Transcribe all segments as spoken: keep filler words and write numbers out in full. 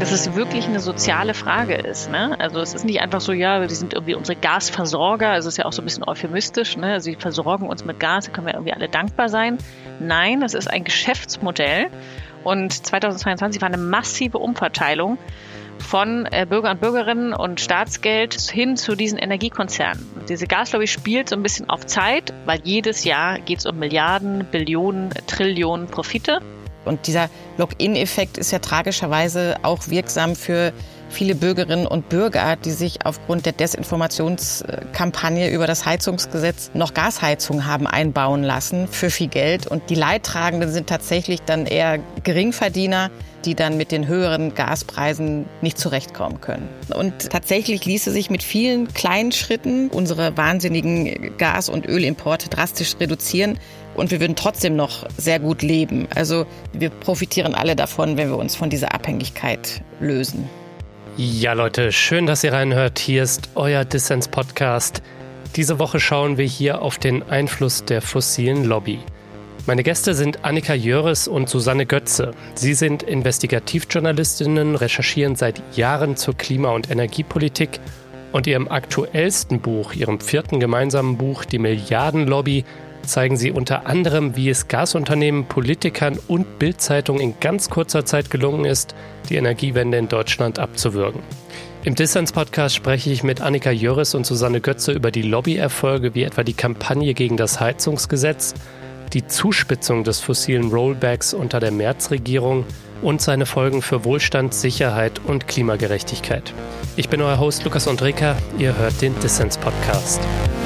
dass es wirklich eine soziale Frage ist. Ne? Also es ist nicht einfach so, ja, die sind irgendwie unsere Gasversorger, also es ist ja auch so ein bisschen euphemistisch, ne? Also sie versorgen uns mit Gas, da können wir irgendwie alle dankbar sein. Nein, das ist ein Geschäftsmodell und zweitausendzweiundzwanzig war eine massive Umverteilung von äh, Bürger und Bürgerinnen und Staatsgeld hin zu diesen Energiekonzernen. Und diese Gaslobby spielt so ein bisschen auf Zeit, weil jedes Jahr geht es um Milliarden, Billionen, Trillionen Profite. Und dieser Lock-in-Effekt ist ja tragischerweise auch wirksam für viele Bürgerinnen und Bürger, die sich aufgrund der Desinformationskampagne über das Heizungsgesetz noch Gasheizung haben einbauen lassen für viel Geld. Und die Leidtragenden sind tatsächlich dann eher Geringverdiener, die dann mit den höheren Gaspreisen nicht zurechtkommen können. Und tatsächlich ließe sich mit vielen kleinen Schritten unsere wahnsinnigen Gas- und Ölimporte drastisch reduzieren. Und wir würden trotzdem noch sehr gut leben. Also wir profitieren alle davon, wenn wir uns von dieser Abhängigkeit lösen. Ja, Leute, schön, dass ihr reinhört. Hier ist euer Dissens-Podcast. Diese Woche schauen wir hier auf den Einfluss der fossilen Lobby. Meine Gäste sind Annika Jöris und Susanne Götze. Sie sind Investigativjournalistinnen, recherchieren seit Jahren zur Klima- und Energiepolitik. Und ihrem aktuellsten Buch, ihrem vierten gemeinsamen Buch, Die Milliardenlobby, zeigen sie unter anderem, wie es Gasunternehmen, Politikern und Bild-Zeitung in ganz kurzer Zeit gelungen ist, die Energiewende in Deutschland abzuwürgen. Im Dissens-Podcast spreche ich mit Annika Jöris und Susanne Götze über die Lobbyerfolge, wie etwa die Kampagne gegen das Heizungsgesetz, die Zuspitzung des fossilen Rollbacks unter der Merz-Regierung und seine Folgen für Wohlstand, Sicherheit und Klimagerechtigkeit. Ich bin euer Host Lukas Andreka, ihr hört den Dissens-Podcast.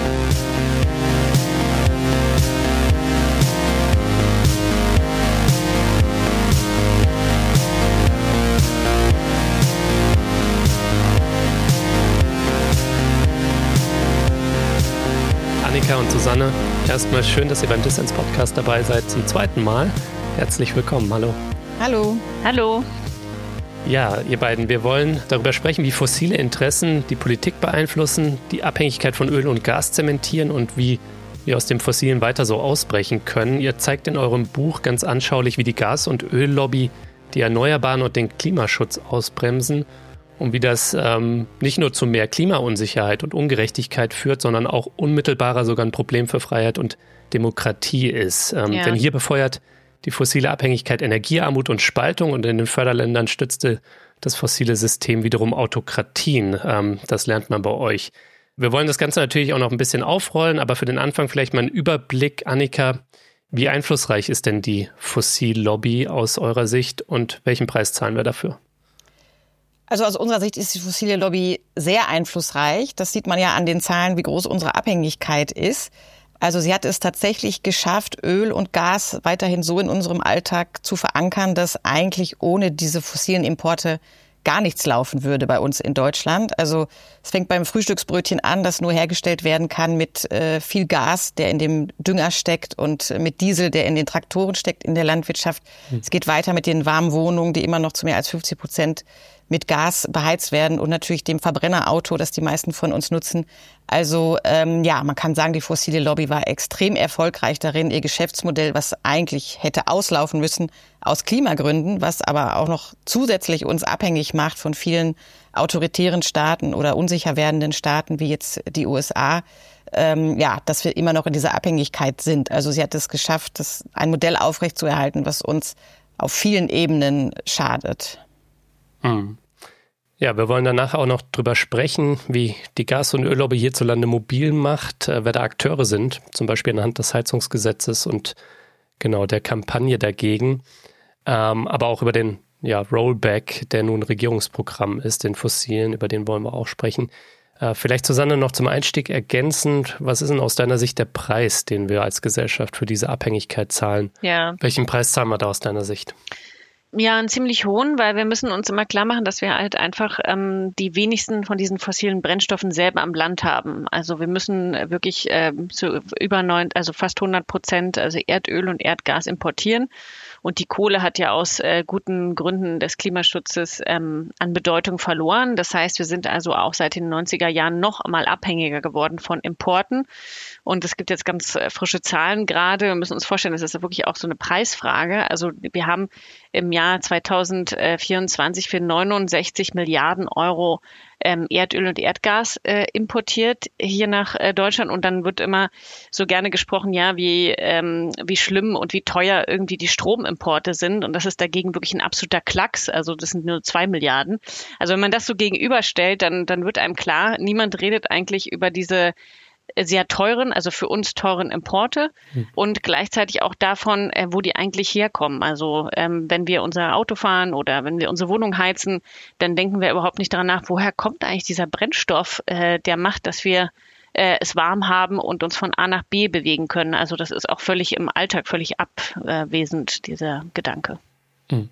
Annika und Susanne, erstmal schön, dass ihr beim Dissens-Podcast dabei seid zum zweiten Mal. Herzlich willkommen, hallo. Hallo. Hallo. Ja, ihr beiden, wir wollen darüber sprechen, wie fossile Interessen die Politik beeinflussen, die Abhängigkeit von Öl und Gas zementieren und wie wir aus dem Fossilen weiter so ausbrechen können. Ihr zeigt in eurem Buch ganz anschaulich, wie die Gas- und Öllobby die Erneuerbaren und den Klimaschutz ausbremsen und wie das ähm, nicht nur zu mehr Klimaunsicherheit und Ungerechtigkeit führt, sondern auch unmittelbarer sogar ein Problem für Freiheit und Demokratie ist. Ähm, Ja. Denn hier befeuert die fossile Abhängigkeit Energiearmut und Spaltung und in den Förderländern stützte das fossile System wiederum Autokratien. Ähm, das lernt man bei euch. Wir wollen das Ganze natürlich auch noch ein bisschen aufrollen, aber für den Anfang vielleicht mal ein Überblick. Annika, wie einflussreich ist denn die Fossillobby aus eurer Sicht und welchen Preis zahlen wir dafür? Also aus unserer Sicht ist die fossile Lobby sehr einflussreich. Das sieht man ja an den Zahlen, wie groß unsere Abhängigkeit ist. Also sie hat es tatsächlich geschafft, Öl und Gas weiterhin so in unserem Alltag zu verankern, dass eigentlich ohne diese fossilen Importe gar nichts laufen würde bei uns in Deutschland. Also es fängt beim Frühstücksbrötchen an, das nur hergestellt werden kann mit äh, viel Gas, der in dem Dünger steckt und mit Diesel, der in den Traktoren steckt in der Landwirtschaft. Mhm. Es geht weiter mit den warmen Wohnungen, die immer noch zu mehr als fünfzig Prozent mit Gas beheizt werden und natürlich dem Verbrennerauto, das die meisten von uns nutzen. Also ähm, ja, man kann sagen, die fossile Lobby war extrem erfolgreich darin, ihr Geschäftsmodell, was eigentlich hätte auslaufen müssen aus Klimagründen, was aber auch noch zusätzlich uns abhängig macht von vielen autoritären Staaten oder unsicher werdenden Staaten wie jetzt die U S A, ähm, ja, dass wir immer noch in dieser Abhängigkeit sind. Also sie hat es geschafft, das ein Modell aufrechtzuerhalten, was uns auf vielen Ebenen schadet. Hm. Ja, wir wollen danach auch noch drüber sprechen, wie die Gas- und Öllobby hierzulande mobil macht, äh, wer da Akteure sind, zum Beispiel anhand des Heizungsgesetzes und genau der Kampagne dagegen, ähm, aber auch über den ja, Rollback, der nun Regierungsprogramm ist, den fossilen, über den wollen wir auch sprechen. Äh, vielleicht, Susanne, noch zum Einstieg ergänzend, was ist denn aus deiner Sicht der Preis, den wir als Gesellschaft für diese Abhängigkeit zahlen? Ja. Welchen Preis zahlen wir da aus deiner Sicht? Ja, einen ziemlich hohen, weil wir müssen uns immer klar machen, dass wir halt einfach ähm, die wenigsten von diesen fossilen Brennstoffen selber am Land haben. Also wir müssen wirklich ähm, zu über neun, also fast hundert Prozent, also Erdöl und Erdgas importieren. Und die Kohle hat ja aus äh, guten Gründen des Klimaschutzes ähm, an Bedeutung verloren. Das heißt, wir sind also auch seit den neunziger Jahren noch mal abhängiger geworden von Importen. Und es gibt jetzt ganz äh, frische Zahlen gerade. Wir müssen uns vorstellen, das ist wirklich auch so eine Preisfrage. Also wir haben im Jahr zweitausendvierundzwanzig für neunundsechzig Milliarden Euro ähm, Erdöl und Erdgas äh, importiert hier nach äh, Deutschland. Und dann wird immer so gerne gesprochen, ja, wie, ähm, wie schlimm und wie teuer irgendwie die Stromimporte sind. Und das ist dagegen wirklich ein absoluter Klacks. Also das sind nur zwei Milliarden. Also wenn man das so gegenüberstellt, dann, dann wird einem klar, niemand redet eigentlich über diese sehr teuren, also für uns teuren Importe hm. und gleichzeitig auch davon, äh, wo die eigentlich herkommen. Also ähm, wenn wir unser Auto fahren oder wenn wir unsere Wohnung heizen, dann denken wir überhaupt nicht daran nach, woher kommt eigentlich dieser Brennstoff, äh, der macht, dass wir äh, es warm haben und uns von A nach B bewegen können. Also das ist auch völlig im Alltag völlig abwesend, dieser Gedanke. Hm.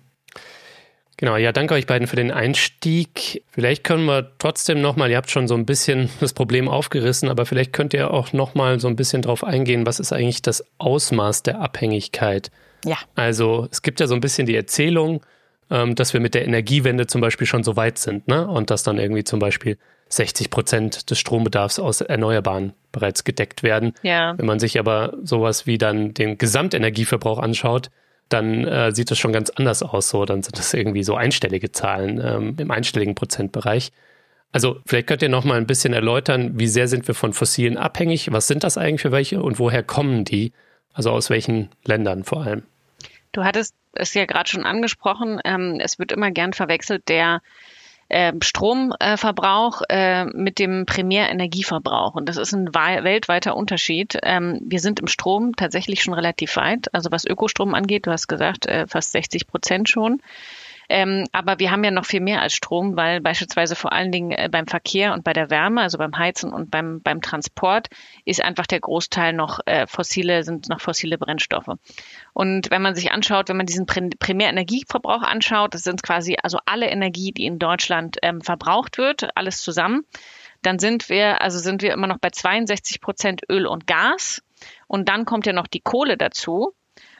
Genau, ja, danke euch beiden für den Einstieg. Vielleicht können wir trotzdem nochmal, ihr habt schon so ein bisschen das Problem aufgerissen, aber vielleicht könnt ihr auch nochmal so ein bisschen drauf eingehen, was ist eigentlich das Ausmaß der Abhängigkeit? Ja. Also es gibt ja so ein bisschen die Erzählung, dass wir mit der Energiewende zum Beispiel schon so weit sind, ne? Und dass dann irgendwie zum Beispiel sechzig Prozent des Strombedarfs aus Erneuerbaren bereits gedeckt werden. Ja. Wenn man sich aber sowas wie dann den Gesamtenergieverbrauch anschaut, dann äh, sieht das schon ganz anders aus. So, dann sind das irgendwie so einstellige Zahlen ähm, im einstelligen Prozentbereich. Also vielleicht könnt ihr noch mal ein bisschen erläutern, wie sehr sind wir von Fossilen abhängig? Was sind das eigentlich für welche und woher kommen die? Also aus welchen Ländern vor allem? Du hattest es ja gerade schon angesprochen. Ähm, es wird immer gern verwechselt, der äh, Stromverbrauch äh, mit dem Primärenergieverbrauch. Und das ist ein weltweiter Unterschied. Ähm, wir sind im Strom tatsächlich schon relativ weit. Also was Ökostrom angeht, du hast gesagt, äh, fast sechzig Prozent schon. Ähm, aber wir haben ja noch viel mehr als Strom, weil beispielsweise vor allen Dingen äh, beim Verkehr und bei der Wärme, also beim Heizen und beim, beim Transport, ist einfach der Großteil noch äh, fossile, sind noch fossile Brennstoffe. Und wenn man sich anschaut, wenn man diesen Primärenergieverbrauch anschaut, das sind quasi also alle Energie, die in Deutschland ähm, verbraucht wird, alles zusammen, dann sind wir, also sind wir immer noch bei zweiundsechzig Prozent Öl und Gas. Und dann kommt ja noch die Kohle dazu.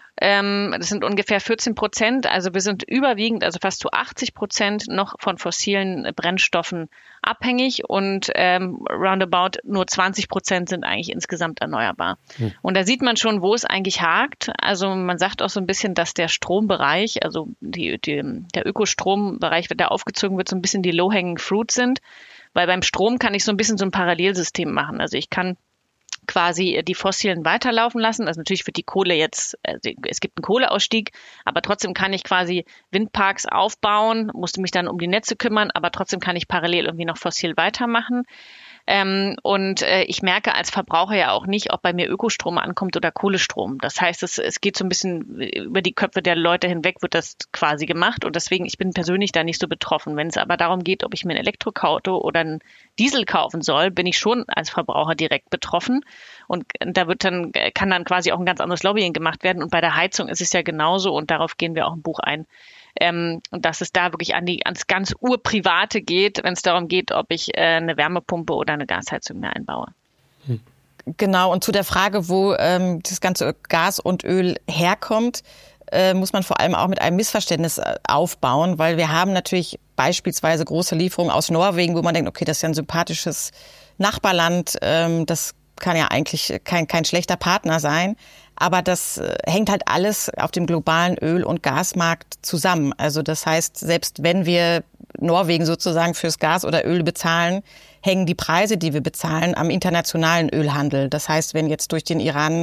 Das sind ungefähr vierzehn Prozent, also wir sind überwiegend, also fast zu achtzig Prozent noch von fossilen Brennstoffen abhängig und ähm, roundabout nur zwanzig Prozent sind eigentlich insgesamt erneuerbar. Hm. Und da sieht man schon, wo es eigentlich hakt. Also man sagt auch so ein bisschen, dass der Strombereich, also die, die, der Ökostrombereich, der aufgezogen wird, so ein bisschen die low-hanging fruit sind, weil beim Strom kann ich so ein bisschen so ein Parallelsystem machen. Also ich kann quasi die Fossilen weiterlaufen lassen. Also natürlich wird die Kohle jetzt, also es gibt einen Kohleausstieg, aber trotzdem kann ich quasi Windparks aufbauen, musste mich dann um die Netze kümmern, aber trotzdem kann ich parallel irgendwie noch fossil weitermachen. Ähm, und äh, ich merke als Verbraucher ja auch nicht, ob bei mir Ökostrom ankommt oder Kohlestrom. Das heißt, es, es geht so ein bisschen über die Köpfe der Leute hinweg, wird das quasi gemacht. Und deswegen, ich bin persönlich da nicht so betroffen. Wenn es aber darum geht, ob ich mir ein Elektroauto oder ein Diesel kaufen soll, bin ich schon als Verbraucher direkt betroffen. Und da wird dann, kann dann quasi auch ein ganz anderes Lobbying gemacht werden. Und bei der Heizung ist es ja genauso. Und darauf gehen wir auch im Buch ein. Ähm, und dass es da wirklich an die, ans ganz Urprivate geht, wenn es darum geht, ob ich äh, eine Wärmepumpe oder eine Gasheizung mehr einbaue. Hm. Genau, und zu der Frage, wo ähm, das ganze Gas und Öl herkommt, äh, muss man vor allem auch mit einem Missverständnis äh, aufbauen, weil wir haben natürlich beispielsweise große Lieferungen aus Norwegen, wo man denkt, okay, das ist ja ein sympathisches Nachbarland, ähm, das kann ja eigentlich kein, kein schlechter Partner sein. Aber das hängt halt alles auf dem globalen Öl- und Gasmarkt zusammen. Also das heißt, selbst wenn wir Norwegen sozusagen fürs Gas oder Öl bezahlen, hängen die Preise, die wir bezahlen, am internationalen Ölhandel. Das heißt, wenn jetzt durch den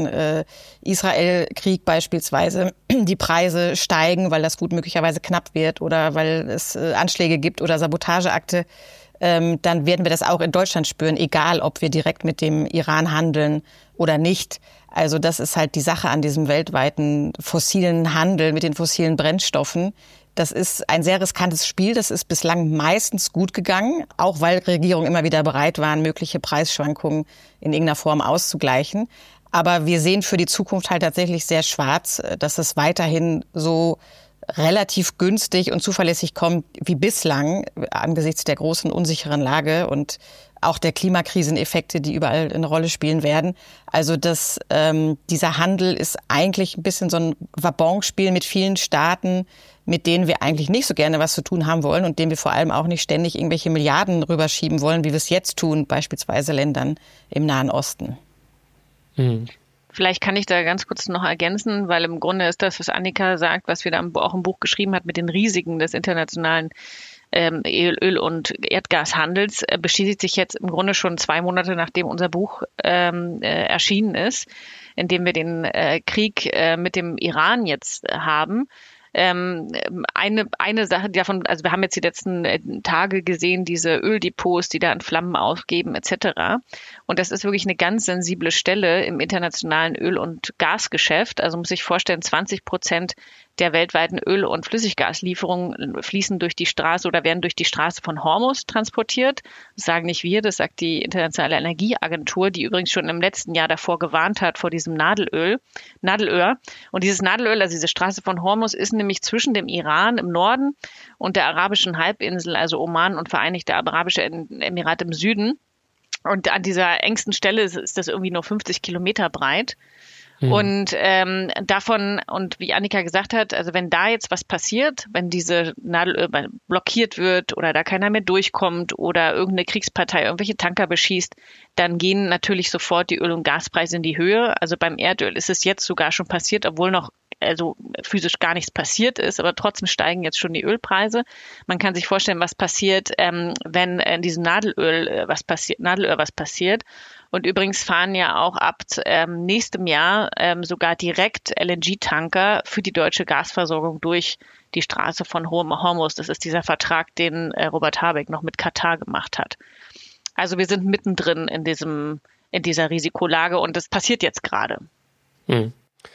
Iran-Israel-Krieg beispielsweise die Preise steigen, weil das Gut möglicherweise knapp wird oder weil es Anschläge gibt oder Sabotageakte, dann werden wir das auch in Deutschland spüren, egal ob wir direkt mit dem Iran handeln oder nicht. Also das ist halt die Sache an diesem weltweiten fossilen Handel mit den fossilen Brennstoffen. Das ist ein sehr riskantes Spiel. Das ist bislang meistens gut gegangen, auch weil Regierungen immer wieder bereit waren, mögliche Preisschwankungen in irgendeiner Form auszugleichen. Aber wir sehen für die Zukunft halt tatsächlich sehr schwarz, dass es weiterhin so relativ günstig und zuverlässig kommt wie bislang angesichts der großen unsicheren Lage und auch der Klimakriseneffekte, die überall eine Rolle spielen werden. Also das, ähm, dieser Handel ist eigentlich ein bisschen so ein Wabonspiel mit vielen Staaten, mit denen wir eigentlich nicht so gerne was zu tun haben wollen und denen wir vor allem auch nicht ständig irgendwelche Milliarden rüberschieben wollen, wie wir es jetzt tun, beispielsweise Ländern im Nahen Osten. Mhm. Vielleicht kann ich da ganz kurz noch ergänzen, weil im Grunde ist das, was Annika sagt, was wir da auch im Buch geschrieben hat mit den Risiken des internationalen ähm, Öl- und Erdgashandels, äh, bestätigt sich jetzt im Grunde schon zwei Monate, nachdem unser Buch ähm, äh, erschienen ist, in dem wir den äh, Krieg äh, mit dem Iran jetzt äh, haben. Ähm, eine, eine Sache davon, also wir haben jetzt die letzten äh, Tage gesehen, diese Öldepots, die da in Flammen aufgeben et cetera. Und das ist wirklich eine ganz sensible Stelle im internationalen Öl- und Gasgeschäft. Also muss ich vorstellen, zwanzig Prozent der weltweiten Öl- und Flüssiggaslieferungen fließen durch die Straße oder werden durch die Straße von Hormuz transportiert. Das sagen nicht wir, das sagt die Internationale Energieagentur, die übrigens schon im letzten Jahr davor gewarnt hat, vor diesem Nadelöl, Nadelöhr. Und dieses Nadelöl, also diese Straße von Hormuz, ist nämlich zwischen dem Iran im Norden und der arabischen Halbinsel, also Oman und Vereinigte Arabische Emirate im Süden. Und an dieser engsten Stelle ist, ist das irgendwie nur fünfzig Kilometer breit. Mhm. Und ähm, davon, und wie Annika gesagt hat, also wenn da jetzt was passiert, wenn diese Nadelöl blockiert wird oder da keiner mehr durchkommt oder irgendeine Kriegspartei irgendwelche Tanker beschießt, dann gehen natürlich sofort die Öl- und Gaspreise in die Höhe. Also beim Erdöl ist es jetzt sogar schon passiert, obwohl noch also physisch gar nichts passiert ist, aber trotzdem steigen jetzt schon die Ölpreise. Man kann sich vorstellen, was passiert, ähm, wenn in diesem Nadelöl äh, was passiert, Nadelöl was passiert. Und übrigens fahren ja auch ab ähm, nächstem Jahr ähm, sogar direkt L N G-Tanker für die deutsche Gasversorgung durch die Straße von Hormuz. Das ist dieser Vertrag, den äh, Robert Habeck noch mit Katar gemacht hat. Also wir sind mittendrin in diesem, in dieser Risikolage und das passiert jetzt gerade. Hm.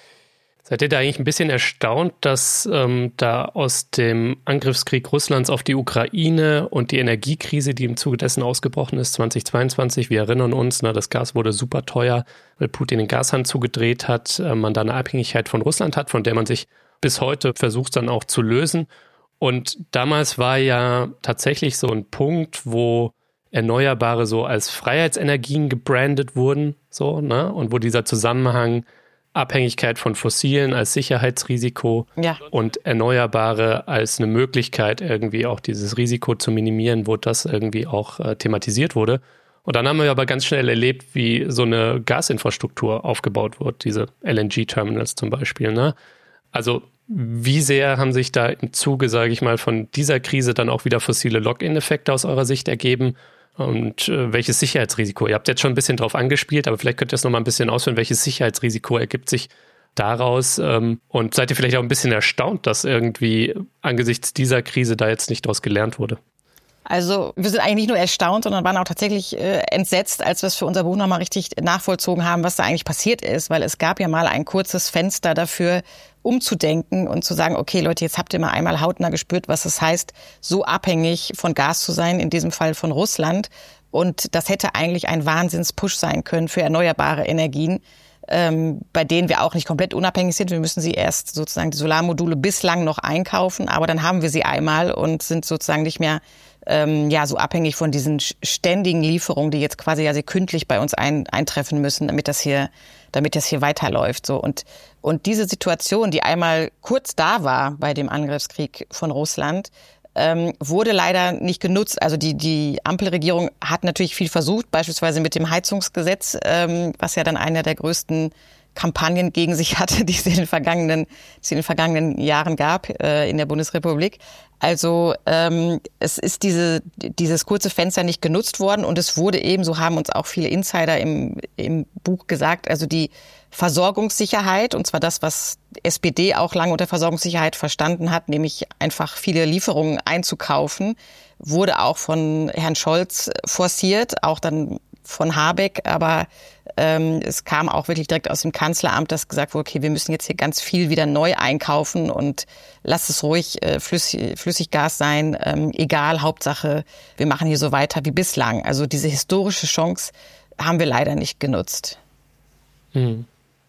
Seid ihr da eigentlich ein bisschen erstaunt, dass ähm, da aus dem Angriffskrieg Russlands auf die Ukraine und die Energiekrise, die im Zuge dessen ausgebrochen ist, zweitausendzweiundzwanzig, wir erinnern uns, na, das Gas wurde super teuer, weil Putin den Gashahn zugedreht hat, äh, man da eine Abhängigkeit von Russland hat, von der man sich bis heute versucht dann auch zu lösen. Und damals war ja tatsächlich so ein Punkt, wo Erneuerbare so als Freiheitsenergien gebrandet wurden, so, ne? Und wo dieser Zusammenhang Abhängigkeit von Fossilen als Sicherheitsrisiko ja. und Erneuerbare als eine Möglichkeit, irgendwie auch dieses Risiko zu minimieren, wo das irgendwie auch äh, thematisiert wurde. Und dann haben wir aber ganz schnell erlebt, wie so eine Gasinfrastruktur aufgebaut wird, diese L N G-Terminals zum Beispiel, ne? Also wie sehr haben sich da im Zuge, sage ich mal, von dieser Krise dann auch wieder fossile Lock-in-Effekte aus eurer Sicht ergeben? Und äh, welches Sicherheitsrisiko? Ihr habt jetzt schon ein bisschen drauf angespielt, aber vielleicht könnt ihr das nochmal ein bisschen ausführen. Welches Sicherheitsrisiko ergibt sich daraus? Ähm, und seid ihr vielleicht auch ein bisschen erstaunt, dass irgendwie angesichts dieser Krise da jetzt nicht draus gelernt wurde? Also wir sind eigentlich nicht nur erstaunt, sondern waren auch tatsächlich äh, entsetzt, als wir es für unser Buch nochmal richtig nachvollzogen haben, was da eigentlich passiert ist. Weil es gab ja mal ein kurzes Fenster dafür, umzudenken und zu sagen, okay Leute, jetzt habt ihr mal einmal hautnah gespürt, was es heißt, so abhängig von Gas zu sein, in diesem Fall von Russland. Und das hätte eigentlich ein Wahnsinns-Push sein können für erneuerbare Energien, ähm, bei denen wir auch nicht komplett unabhängig sind. Wir müssen sie erst sozusagen, die Solarmodule bislang noch einkaufen, aber dann haben wir sie einmal und sind sozusagen nicht mehr ähm, ja so abhängig von diesen ständigen Lieferungen, die jetzt quasi ja sekündlich bei uns ein, eintreffen müssen, damit das hier damit das hier weiterläuft. So. Und, und diese Situation, die einmal kurz da war bei dem Angriffskrieg von Russland, ähm, wurde leider nicht genutzt. Also die, die Ampelregierung hat natürlich viel versucht, beispielsweise mit dem Heizungsgesetz, ähm, was ja dann einer der größten Kampagnen gegen sich hatte, die es in den vergangenen, die es in den vergangenen Jahren gab äh, in der Bundesrepublik. Also ähm, es ist diese dieses kurze Fenster nicht genutzt worden und es wurde eben, so haben uns auch viele Insider im im Buch gesagt, also die Versorgungssicherheit, und zwar das, was S P D auch lange unter Versorgungssicherheit verstanden hat, nämlich einfach viele Lieferungen einzukaufen, wurde auch von Herrn Scholz forciert, auch dann von Habeck, aber ähm, es kam auch wirklich direkt aus dem Kanzleramt, dass gesagt wurde, okay, wir müssen jetzt hier ganz viel wieder neu einkaufen und lasst es ruhig äh, Flüssig, Flüssiggas sein, ähm, egal, Hauptsache, wir machen hier so weiter wie bislang. Also diese historische Chance haben wir leider nicht genutzt. Mhm.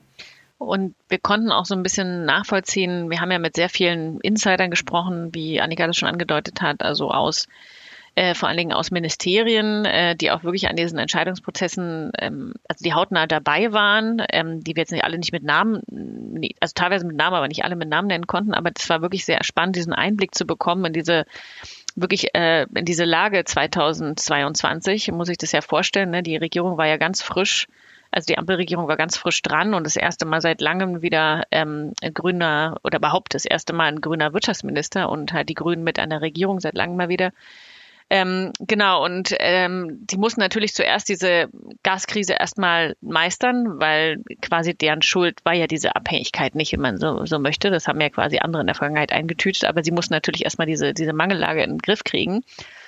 Und wir konnten auch so ein bisschen nachvollziehen, wir haben ja mit sehr vielen Insidern gesprochen, wie Annika das schon angedeutet hat, also aus äh, vor allen Dingen aus Ministerien, äh, die auch wirklich an diesen Entscheidungsprozessen, ähm, also die hautnah dabei waren, ähm, die wir jetzt nicht alle nicht mit Namen, also teilweise mit Namen, aber nicht alle mit Namen nennen konnten. Aber das war wirklich sehr spannend, diesen Einblick zu bekommen in diese wirklich äh, in diese Lage zweitausendzweiundzwanzig, muss ich das ja vorstellen. Ne? Die Regierung war ja ganz frisch. Also die Ampelregierung war ganz frisch dran und das erste Mal seit langem wieder ähm, ein grüner oder überhaupt das erste Mal ein grüner Wirtschaftsminister und halt die Grünen mit an der Regierung seit langem mal wieder. Ähm, genau, und ähm, die mussten natürlich zuerst diese Gaskrise erstmal meistern, weil quasi deren Schuld war ja diese Abhängigkeit nicht, wenn man so, so möchte. Das haben ja quasi andere in der Vergangenheit eingetütet, aber sie mussten natürlich erstmal diese, diese Mangellage in den Griff kriegen.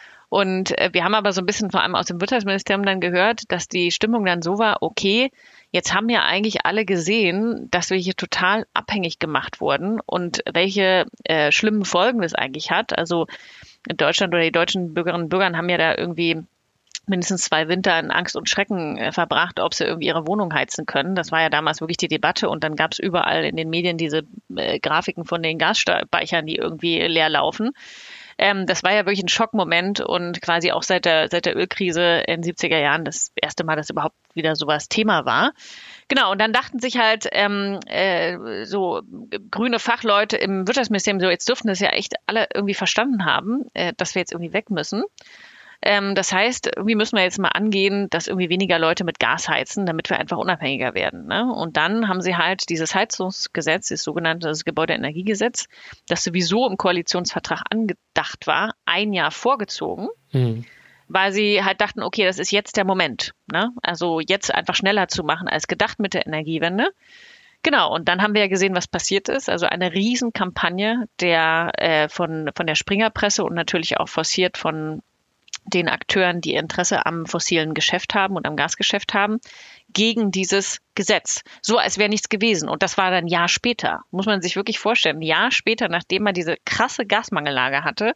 Und äh, wir haben aber so ein bisschen vor allem aus dem Wirtschaftsministerium dann gehört, dass die Stimmung dann so war, okay, jetzt haben ja eigentlich alle gesehen, dass wir hier total abhängig gemacht wurden und welche äh, schlimmen Folgen das eigentlich hat. Also in Deutschland oder die deutschen Bürgerinnen und Bürger haben ja da irgendwie mindestens zwei Winter in Angst und Schrecken äh, verbracht, ob sie irgendwie ihre Wohnung heizen können. Das war ja damals wirklich die Debatte und dann gab es überall in den Medien diese äh, Grafiken von den Gasspeichern, die irgendwie leer laufen. Ähm, das war ja wirklich ein Schockmoment und quasi auch seit der, seit der Ölkrise in den siebziger Jahren das erste Mal, dass überhaupt wieder sowas Thema war. Genau, und dann dachten sich halt ähm, äh, so grüne Fachleute im Wirtschaftsministerium, so jetzt dürften das ja echt alle irgendwie verstanden haben, äh, dass wir jetzt irgendwie weg müssen. Ähm, das heißt, irgendwie müssen wir jetzt mal angehen, dass irgendwie weniger Leute mit Gas heizen, damit wir einfach unabhängiger werden. Ne? Und dann haben sie halt dieses Heizungsgesetz, das sogenannte das Gebäudeenergiegesetz, das sowieso im Koalitionsvertrag angedacht war, ein Jahr vorgezogen, mhm. weil sie halt dachten, okay, das ist jetzt der Moment. Ne? Also jetzt einfach schneller zu machen als gedacht mit der Energiewende. Genau, und dann haben wir ja gesehen, was passiert ist. Also eine Riesenkampagne der äh, von, von der Springerpresse und natürlich auch forciert von den Akteuren, die Interesse am fossilen Geschäft haben und am Gasgeschäft haben, gegen dieses Gesetz. So, als wäre nichts gewesen. Und das war dann ein Jahr später. Muss man sich wirklich vorstellen. Ein Jahr später, nachdem man diese krasse Gasmangellage hatte,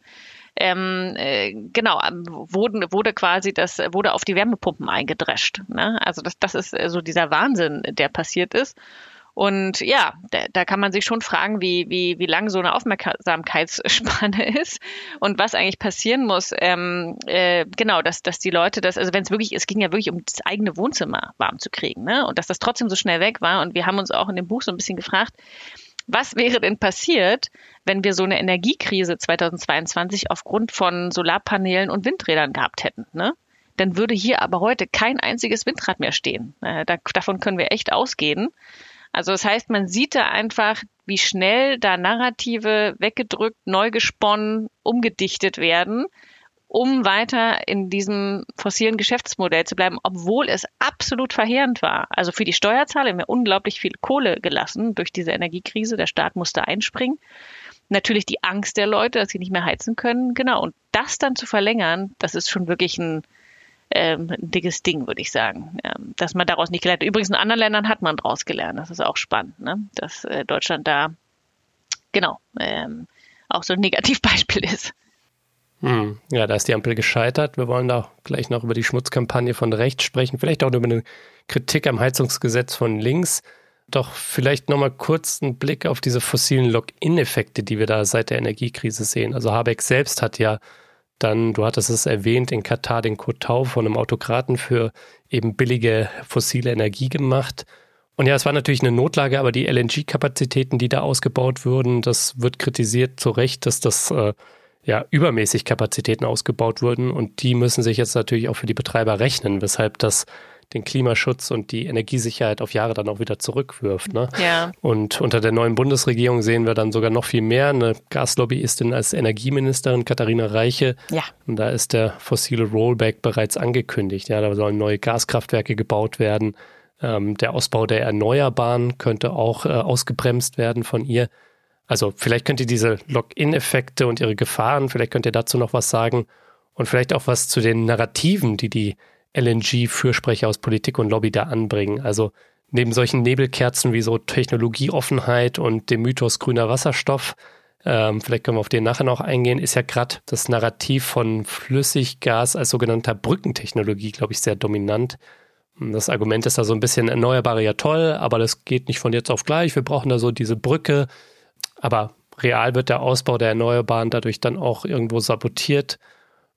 ähm, äh, genau, wurde, wurde quasi das, wurde auf die Wärmepumpen eingedrescht. Ne? Also das, das ist so dieser Wahnsinn, der passiert ist. Und ja, da, da kann man sich schon fragen, wie, wie, wie lang so eine Aufmerksamkeitsspanne ist und was eigentlich passieren muss. Ähm, äh, genau, dass, dass die Leute das, also wenn es wirklich, es ging ja wirklich um das eigene Wohnzimmer warm zu kriegen, ne? Und dass das trotzdem so schnell weg war. Und wir haben uns auch in dem Buch so ein bisschen gefragt, was wäre denn passiert, wenn wir so eine Energiekrise zweitausendzweiundzwanzig aufgrund von Solarpanelen und Windrädern gehabt hätten, ne? Dann würde hier aber heute kein einziges Windrad mehr stehen. Äh, da, davon können wir echt ausgehen. Also das heißt, man sieht da einfach, wie schnell da Narrative weggedrückt, neu gesponnen, umgedichtet werden, um weiter in diesem fossilen Geschäftsmodell zu bleiben, obwohl es absolut verheerend war. Also für die Steuerzahler haben wir unglaublich viel Kohle gelassen durch diese Energiekrise. Der Staat musste einspringen. Natürlich die Angst der Leute, dass sie nicht mehr heizen können. Genau. Und das dann zu verlängern, das ist schon wirklich ein Ähm, ein dickes Ding, würde ich sagen, ähm, dass man daraus nicht gelernt hat. Übrigens in anderen Ländern hat man daraus gelernt. Das ist auch spannend, ne? Dass äh, Deutschland da genau ähm, auch so ein Negativbeispiel ist. Hm. Ja, da ist die Ampel gescheitert. Wir wollen da gleich noch über die Schmutzkampagne von rechts sprechen, vielleicht auch über eine Kritik am Heizungsgesetz von links. Doch vielleicht nochmal kurz einen Blick auf diese fossilen Lock-in-Effekte, die wir da seit der Energiekrise sehen. Also Habeck selbst hat ja dann, du hattest es erwähnt, in Katar den Kotau von einem Autokraten für eben billige fossile Energie gemacht. Und ja, es war natürlich eine Notlage, aber die L N G-Kapazitäten, die da ausgebaut wurden, das wird kritisiert zu Recht, dass das äh, ja übermäßig Kapazitäten ausgebaut wurden. Und die müssen sich jetzt natürlich auch für die Betreiber rechnen, weshalb das den Klimaschutz und die Energiesicherheit auf Jahre dann auch wieder zurückwirft. Ne? Ja. Und unter der neuen Bundesregierung sehen wir dann sogar noch viel mehr. Eine Gaslobbyistin als Energieministerin, Katharina Reiche. Ja. Und da ist der fossile Rollback bereits angekündigt. Ja, da sollen neue Gaskraftwerke gebaut werden. Ähm, der Ausbau der Erneuerbaren könnte auch äh, ausgebremst werden von ihr. Also vielleicht könnt ihr diese Lock-in-Effekte und ihre Gefahren, vielleicht könnt ihr dazu noch was sagen. Und vielleicht auch was zu den Narrativen, die die L N G-Fürsprecher aus Politik und Lobby da anbringen. Also neben solchen Nebelkerzen wie so Technologieoffenheit und dem Mythos grüner Wasserstoff, ähm, vielleicht können wir auf den nachher noch eingehen, ist ja gerade das Narrativ von Flüssiggas als sogenannter Brückentechnologie, glaube ich, sehr dominant. Das Argument ist da so ein bisschen, Erneuerbare ja toll, aber das geht nicht von jetzt auf gleich. Wir brauchen da so diese Brücke. Aber real wird der Ausbau der Erneuerbaren dadurch dann auch irgendwo sabotiert.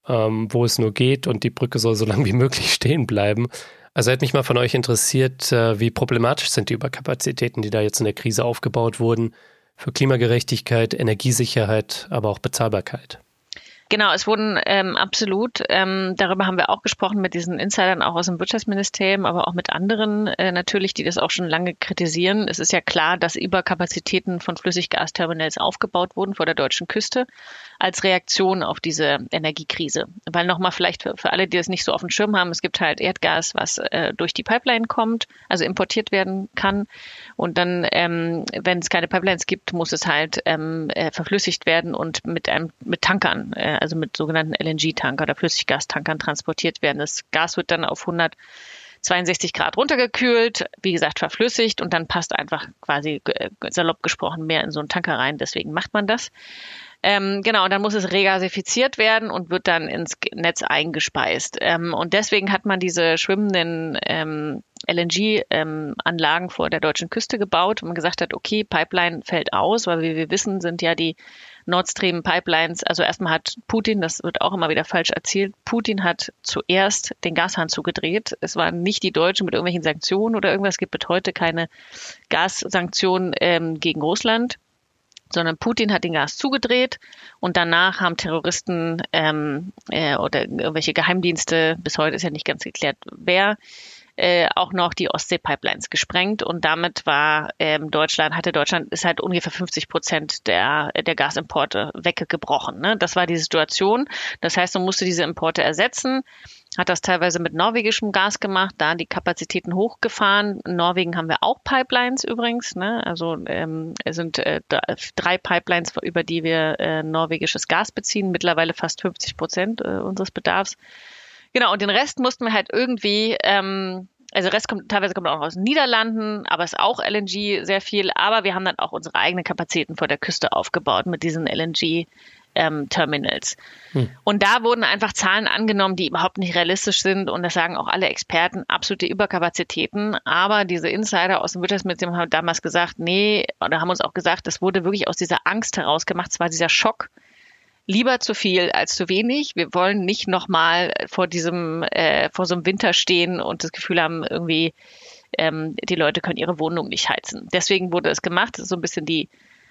ähm, wo es nur geht und die Brücke soll so lange wie möglich stehen bleiben. Also hätte mich mal von euch interessiert, äh, wie problematisch sind die Überkapazitäten, die da jetzt in der Krise aufgebaut wurden, für Klimagerechtigkeit, Energiesicherheit, aber auch Bezahlbarkeit. Genau, es wurden ähm, absolut, ähm, darüber haben wir auch gesprochen mit diesen Insidern auch aus dem Wirtschaftsministerium, aber auch mit anderen äh, natürlich, die das auch schon lange kritisieren. Es ist ja klar, dass Überkapazitäten von Flüssiggasterminals aufgebaut wurden vor der deutschen Küste als Reaktion auf diese Energiekrise. Weil nochmal vielleicht für, für alle, die das nicht so auf dem Schirm haben, es gibt halt Erdgas, was äh, durch die Pipeline kommt, also importiert werden kann. Und dann, ähm, wenn es keine Pipelines gibt, muss es halt ähm, äh, verflüssigt werden und mit einem mit Tankern, äh, also mit sogenannten L N G-Tanker oder Flüssiggastankern transportiert werden. Das Gas wird dann auf hundertzweiundsechzig Grad runtergekühlt, wie gesagt verflüssigt und dann passt einfach quasi äh, salopp gesprochen mehr in so einen Tanker rein. Deswegen macht man das. Ähm, genau, und dann muss es regasifiziert werden und wird dann ins Netz eingespeist. Ähm, und deswegen hat man diese schwimmenden ähm, L N G-Anlagen ähm, vor der deutschen Küste gebaut, wo man gesagt hat, okay, Pipeline fällt aus, weil wie wir wissen, sind ja die Nord Stream Pipelines, also erstmal hat Putin, das wird auch immer wieder falsch erzählt, Putin hat zuerst den Gashahn zugedreht. Es waren nicht die Deutschen mit irgendwelchen Sanktionen oder irgendwas, es gibt bis heute keine Gassanktionen ähm, gegen Russland, sondern Putin hat den Gas zugedreht und danach haben Terroristen ähm, äh, oder irgendwelche Geheimdienste, bis heute ist ja nicht ganz geklärt, wer, äh, auch noch die Ostsee-Pipelines gesprengt und damit war ähm, Deutschland, hatte Deutschland, ist halt ungefähr fünfzig Prozent der, der Gasimporte weggebrochen. Ne? Das war die Situation. Das heißt, man musste diese Importe ersetzen, hat das teilweise mit norwegischem Gas gemacht, da die Kapazitäten hochgefahren. In Norwegen haben wir auch Pipelines übrigens, ne? Also ähm, es sind äh, drei Pipelines, über die wir äh, norwegisches Gas beziehen, mittlerweile fast fünfzig Prozent äh, unseres Bedarfs. Genau, und den Rest mussten wir halt irgendwie, ähm, also der Rest kommt, teilweise kommt auch aus den Niederlanden, aber ist auch L N G sehr viel, aber wir haben dann auch unsere eigenen Kapazitäten vor der Küste aufgebaut mit diesen L N G Ähm, Terminals. Hm. Und da wurden einfach Zahlen angenommen, die überhaupt nicht realistisch sind und das sagen auch alle Experten, absolute Überkapazitäten. Aber diese Insider aus dem Wirtschaftsministerium haben damals gesagt, nee, oder haben uns auch gesagt, das wurde wirklich aus dieser Angst heraus gemacht, es war dieser Schock, lieber zu viel als zu wenig. Wir wollen nicht nochmal vor diesem, äh, vor so einem Winter stehen und das Gefühl haben, irgendwie ähm, die Leute können ihre Wohnung nicht heizen. Deswegen wurde es gemacht, das ist so ein bisschen die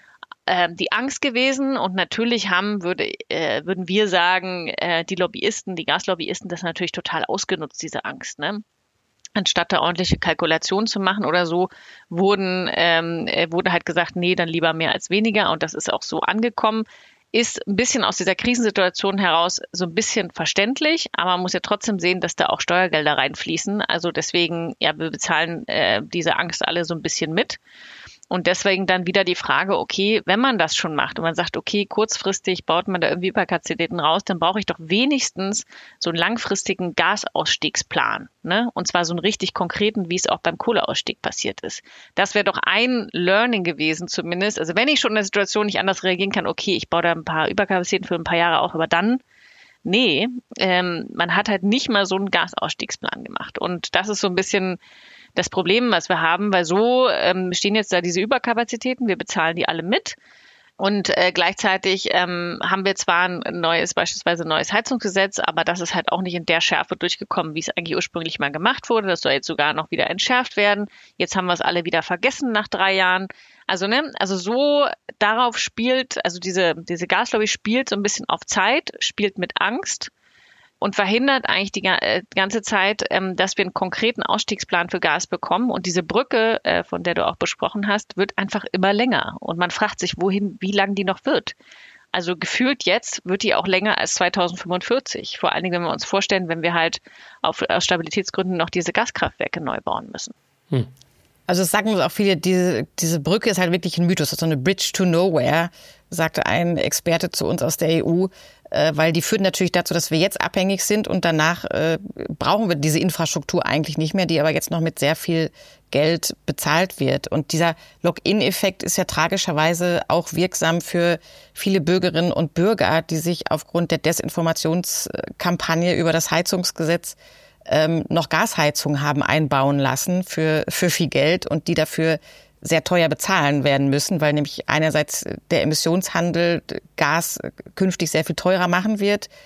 die Angst gewesen und natürlich haben, würde, äh, würden wir sagen, äh, die Lobbyisten, die Gaslobbyisten, das natürlich total ausgenutzt, diese Angst, ne? Anstatt da ordentliche Kalkulationen zu machen oder so, wurden, ähm, wurde halt gesagt, nee, dann lieber mehr als weniger und das ist auch so angekommen. Ist ein bisschen aus dieser Krisensituation heraus so ein bisschen verständlich, aber man muss ja trotzdem sehen, dass da auch Steuergelder reinfließen. Also deswegen, ja, wir bezahlen äh, diese Angst alle so ein bisschen mit. Und deswegen dann wieder die Frage, okay, wenn man das schon macht und man sagt, okay, kurzfristig baut man da irgendwie Überkapazitäten raus, dann brauche ich doch wenigstens so einen langfristigen Gasausstiegsplan, ne? Und zwar so einen richtig konkreten, wie es auch beim Kohleausstieg passiert ist. Das wäre doch ein Learning gewesen zumindest. Also wenn ich schon in der Situation nicht anders reagieren kann, okay, ich baue da ein paar Überkapazitäten für ein paar Jahre auf, aber dann, nee, ähm, man hat halt nicht mal so einen Gasausstiegsplan gemacht. Und das ist so ein bisschen das Problem, was wir haben, weil so ähm, stehen jetzt da diese Überkapazitäten, wir bezahlen die alle mit und äh, gleichzeitig ähm, haben wir zwar ein neues, beispielsweise ein neues Heizungsgesetz, aber das ist halt auch nicht in der Schärfe durchgekommen, wie es eigentlich ursprünglich mal gemacht wurde. Das soll jetzt sogar noch wieder entschärft werden. Jetzt haben wir es alle wieder vergessen nach drei Jahren. Also ne, also so darauf spielt, also diese diese Gaslobby spielt so ein bisschen auf Zeit, spielt mit Angst und verhindert eigentlich die ganze Zeit, dass wir einen konkreten Ausstiegsplan für Gas bekommen. Und diese Brücke, von der du auch besprochen hast, wird einfach immer länger. Und man fragt sich, wohin, wie lang die noch wird. Also gefühlt jetzt wird die auch länger als zweitausendfünfundvierzig. Vor allen Dingen, wenn wir uns vorstellen, wenn wir halt auf, aus Stabilitätsgründen noch diese Gaskraftwerke neu bauen müssen. Hm. Also es sagen uns auch viele, diese, diese Brücke ist halt wirklich ein Mythos, das ist so eine Bridge to Nowhere, sagte ein Experte zu uns aus der E U, äh, weil die führt natürlich dazu, dass wir jetzt abhängig sind und danach äh, brauchen wir diese Infrastruktur eigentlich nicht mehr, die aber jetzt noch mit sehr viel Geld bezahlt wird. Und dieser Lock-in-Effekt ist ja tragischerweise auch wirksam für viele Bürgerinnen und Bürger, die sich aufgrund der Desinformationskampagne über das Heizungsgesetz ähm, noch Gasheizung haben einbauen lassen für, für viel Geld und die dafür sehr teuer bezahlen werden müssen, weil nämlich einerseits der Emissionshandel Gas künftig sehr viel teurer machen wird.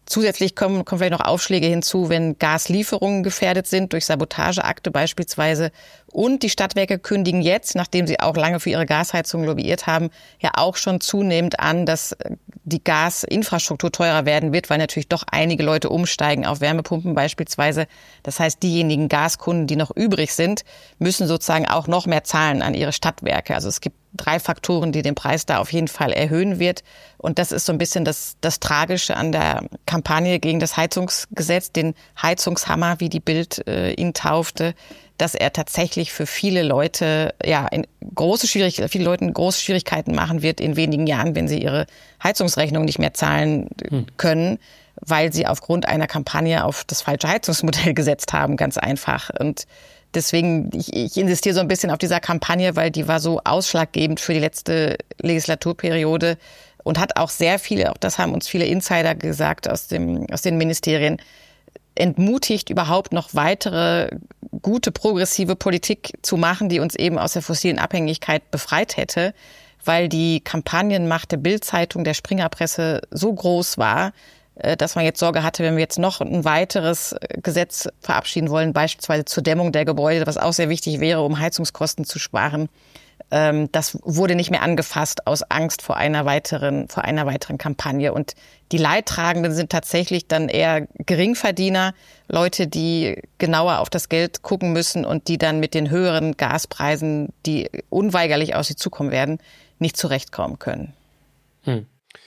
Zusätzlich kommen, kommen vielleicht noch Aufschläge hinzu, wenn Gaslieferungen gefährdet sind, durch Sabotageakte beispielsweise. Und die Stadtwerke kündigen jetzt, nachdem sie auch lange für ihre Gasheizung lobbyiert haben, ja auch schon zunehmend an, dass die Gasinfrastruktur teurer werden wird, weil natürlich doch einige Leute umsteigen auf Wärmepumpen beispielsweise. Das heißt, diejenigen Gaskunden, die noch übrig sind, müssen sozusagen auch noch mehr zahlen an ihre Stadtwerke. Also es gibt drei Faktoren, die den Preis da auf jeden Fall erhöhen wird. Und das ist so ein bisschen das, das Tragische an der Kampagne gegen das Heizungsgesetz, den Heizungshammer, wie die Bild äh, ihn taufte, dass er tatsächlich für viele Leute, ja, in große Schwierigkeiten, viele Leuten große Schwierigkeiten machen wird in wenigen Jahren, wenn sie ihre Heizungsrechnung nicht mehr zahlen können, weil sie aufgrund einer Kampagne auf das falsche Heizungsmodell gesetzt haben, ganz einfach. Und deswegen, ich, ich insistiere so ein bisschen auf dieser Kampagne, weil die war so ausschlaggebend für die letzte Legislaturperiode und hat auch sehr viele, auch das haben uns viele Insider gesagt aus dem, aus den Ministerien, entmutigt, überhaupt noch weitere gute progressive Politik zu machen, die uns eben aus der fossilen Abhängigkeit befreit hätte, weil die Kampagnenmacht der Bild-Zeitung, der Springerpresse so groß war, dass man jetzt Sorge hatte, wenn wir jetzt noch ein weiteres Gesetz verabschieden wollen, beispielsweise zur Dämmung der Gebäude, was auch sehr wichtig wäre, um Heizungskosten zu sparen. Das wurde nicht mehr angefasst aus Angst vor einer weiteren, vor einer weiteren Kampagne. Und die Leidtragenden sind tatsächlich dann eher Geringverdiener, Leute, die genauer auf das Geld gucken müssen und die dann mit den höheren Gaspreisen, die unweigerlich auf sie zukommen werden, nicht zurechtkommen können. Hm.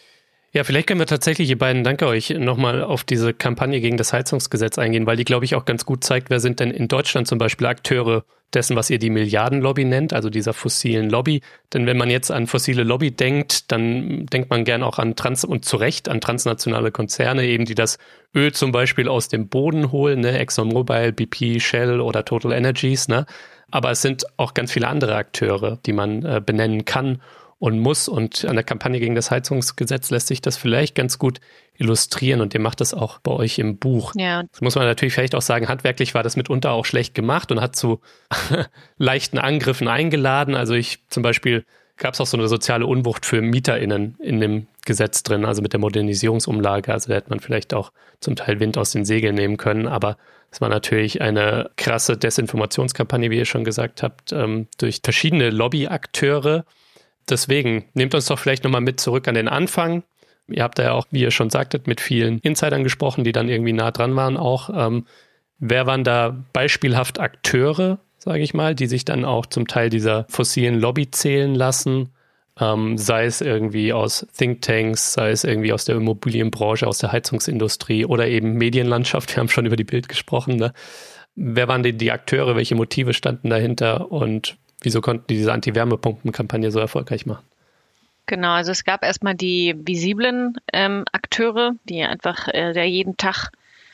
Ja, vielleicht können wir tatsächlich, ihr beiden, danke euch, nochmal auf diese Kampagne gegen das Heizungsgesetz eingehen, weil die, glaube ich, auch ganz gut zeigt, wer sind denn in Deutschland zum Beispiel Akteure dessen, was ihr die Milliardenlobby nennt, also dieser fossilen Lobby. Denn wenn man jetzt an fossile Lobby denkt, dann denkt man gern auch an trans und zu Recht an transnationale Konzerne, eben die das Öl zum Beispiel aus dem Boden holen, ne? ExxonMobil, B P, Shell oder Total Energies, ne? Aber es sind auch ganz viele andere Akteure, die man äh, benennen kann und muss. Und an der Kampagne gegen das Heizungsgesetz lässt sich das vielleicht ganz gut illustrieren. Und ihr macht das auch bei euch im Buch. Ja. Das muss man natürlich vielleicht auch sagen, handwerklich war das mitunter auch schlecht gemacht und hat zu leichten Angriffen eingeladen. Also ich zum Beispiel gab es auch so eine soziale Unwucht für MieterInnen in dem Gesetz drin, also mit der Modernisierungsumlage. Also da hätte man vielleicht auch zum Teil Wind aus den Segeln nehmen können. Aber es war natürlich eine krasse Desinformationskampagne, wie ihr schon gesagt habt, ähm, durch verschiedene Lobbyakteure. Deswegen, nehmt uns doch vielleicht nochmal mit zurück an den Anfang. Ihr habt da ja auch, wie ihr schon sagtet, mit vielen Insidern gesprochen, die dann irgendwie nah dran waren auch. Ähm, wer waren da beispielhaft Akteure, sage ich mal, die sich dann auch zum Teil dieser fossilen Lobby zählen lassen? Ähm, sei es irgendwie aus Thinktanks, sei es irgendwie aus der Immobilienbranche, aus der Heizungsindustrie oder eben Medienlandschaft. Wir haben schon über die Bild gesprochen. Ne? Wer waren denn die Akteure? Welche Motive standen dahinter? Und wieso konnten die diese Anti-Wärmepumpen-Kampagne so erfolgreich machen? Genau, also es gab erstmal die visiblen ähm, Akteure, die einfach äh, der jeden Tag,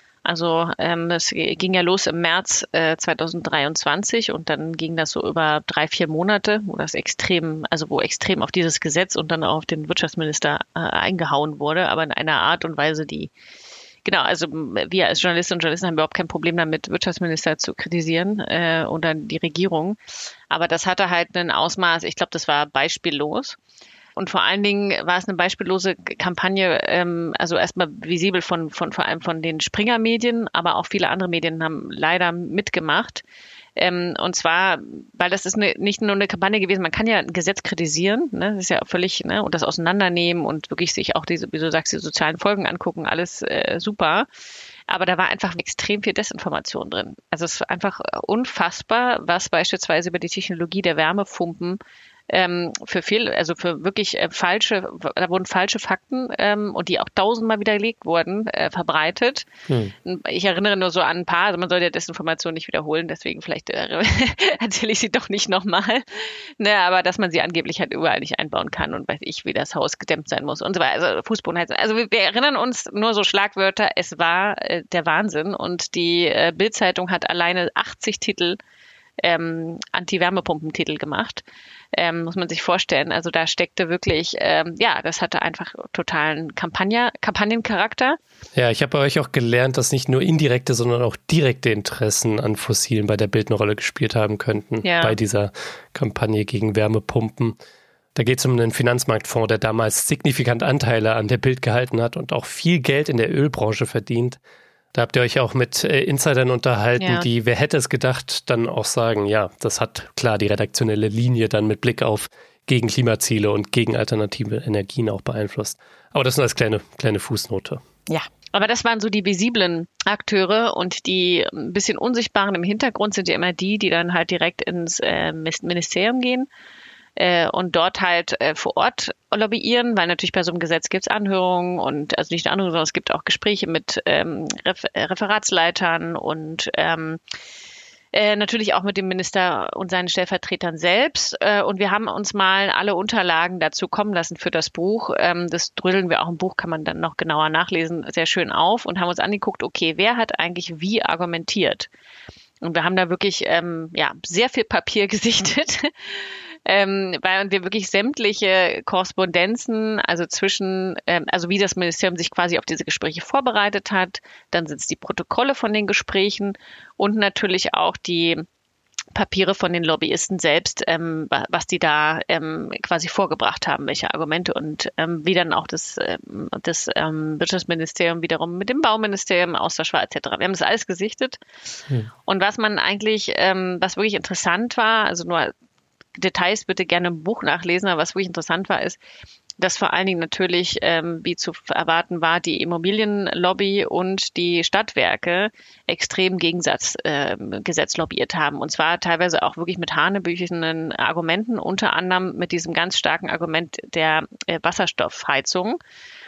also ähm, es ging ja los im März äh, zweitausenddreiundzwanzig und dann ging das so über drei, vier Monate, wo das extrem, also wo extrem auf dieses Gesetz und dann auch auf den Wirtschaftsminister äh, eingehauen wurde, aber in einer Art und Weise, die Genau, also wir als Journalistinnen und Journalisten haben überhaupt kein Problem damit, Wirtschaftsminister zu kritisieren äh, oder die Regierung. Aber das hatte halt ein Ausmaß, ich glaube, das war beispiellos. Und vor allen Dingen war es eine beispiellose Kampagne, ähm, also erstmal visibel von, von vor allem von den Springer-Medien, aber auch viele andere Medien haben leider mitgemacht. Ähm, und zwar, weil das ist eine, nicht nur eine Kampagne gewesen, man kann ja ein Gesetz kritisieren, ne, das ist ja völlig, ne, und das auseinandernehmen und wirklich sich auch diese, wie du sagst, die sozialen Folgen angucken, alles äh, super. Aber da war einfach extrem viel Desinformation drin. Also es ist einfach unfassbar, was beispielsweise über die Technologie der Wärmepumpen ähm, für viel, also für wirklich äh, falsche, da wurden falsche Fakten ähm, und die auch tausendmal widerlegt wurden, äh, verbreitet. Hm. Ich erinnere nur so an ein paar, also man soll ja Desinformation nicht wiederholen, deswegen vielleicht äh, erzähle ich sie doch nicht nochmal. Ne, aber dass man sie angeblich halt überall nicht einbauen kann und weiß ich, wie das Haus gedämmt sein muss und so weiter. Also Fußbodenheizung. Also wir, wir erinnern uns nur so Schlagwörter, es war äh, der Wahnsinn und die äh, Bild-Zeitung hat alleine achtzig Titel Ähm, Anti-Wärmepumpentitel gemacht, ähm, muss man sich vorstellen. Also da steckte wirklich, ähm, ja, das hatte einfach totalen Kampagne, Kampagnencharakter. Ja, ich habe bei euch auch gelernt, dass nicht nur indirekte, sondern auch direkte Interessen an Fossilen bei der Bild eine Rolle gespielt haben könnten, ja. Bei dieser Kampagne gegen Wärmepumpen. Da geht es um einen Finanzmarktfonds, der damals signifikant Anteile an der Bild gehalten hat und auch viel Geld in der Ölbranche verdient. Da habt ihr euch auch mit äh, Insidern unterhalten, ja. die, wer hätte es gedacht, dann auch sagen, ja, das hat klar die redaktionelle Linie dann mit Blick auf gegen Klimaziele und gegen alternative Energien auch beeinflusst. Aber das nur als kleine, kleine Fußnote. Ja. Aber das waren so die visiblen Akteure und die ein bisschen unsichtbaren im Hintergrund sind ja immer die, die dann halt direkt ins äh, Ministerium gehen äh, und dort halt äh, vor Ort lobbyieren, weil natürlich bei so einem Gesetz gibt es Anhörungen und also nicht Anhörungen, sondern es gibt auch Gespräche mit ähm, Refer- Referatsleitern und ähm, Äh, natürlich auch mit dem Minister und seinen Stellvertretern selbst. Äh, und wir haben uns mal alle Unterlagen dazu kommen lassen für das Buch. Ähm, das drödeln wir auch im Buch, kann man dann noch genauer nachlesen, sehr schön auf und haben uns angeguckt, okay, wer hat eigentlich wie argumentiert? Und wir haben da wirklich ähm, ja sehr viel Papier gesichtet. Ähm, weil wir wirklich sämtliche Korrespondenzen, also zwischen, ähm, also wie das Ministerium sich quasi auf diese Gespräche vorbereitet hat, dann sind es die Protokolle von den Gesprächen und natürlich auch die Papiere von den Lobbyisten selbst, ähm, was die da ähm, quasi vorgebracht haben, welche Argumente und ähm, wie dann auch das, ähm, das ähm, Wirtschaftsministerium wiederum mit dem Bauministerium, Austausch war et cetera. Wir haben das alles gesichtet. Hm. Und was man eigentlich, ähm, was wirklich interessant war, also nur Details bitte gerne im Buch nachlesen, aber was wirklich interessant war, ist, dass vor allen Dingen natürlich, ähm, wie zu erwarten war, die Immobilienlobby und die Stadtwerke extrem Gegensatz äh, Gesetz lobbyiert haben. Und zwar teilweise auch wirklich mit hanebüchenen Argumenten, unter anderem mit diesem ganz starken Argument der äh, Wasserstoffheizung.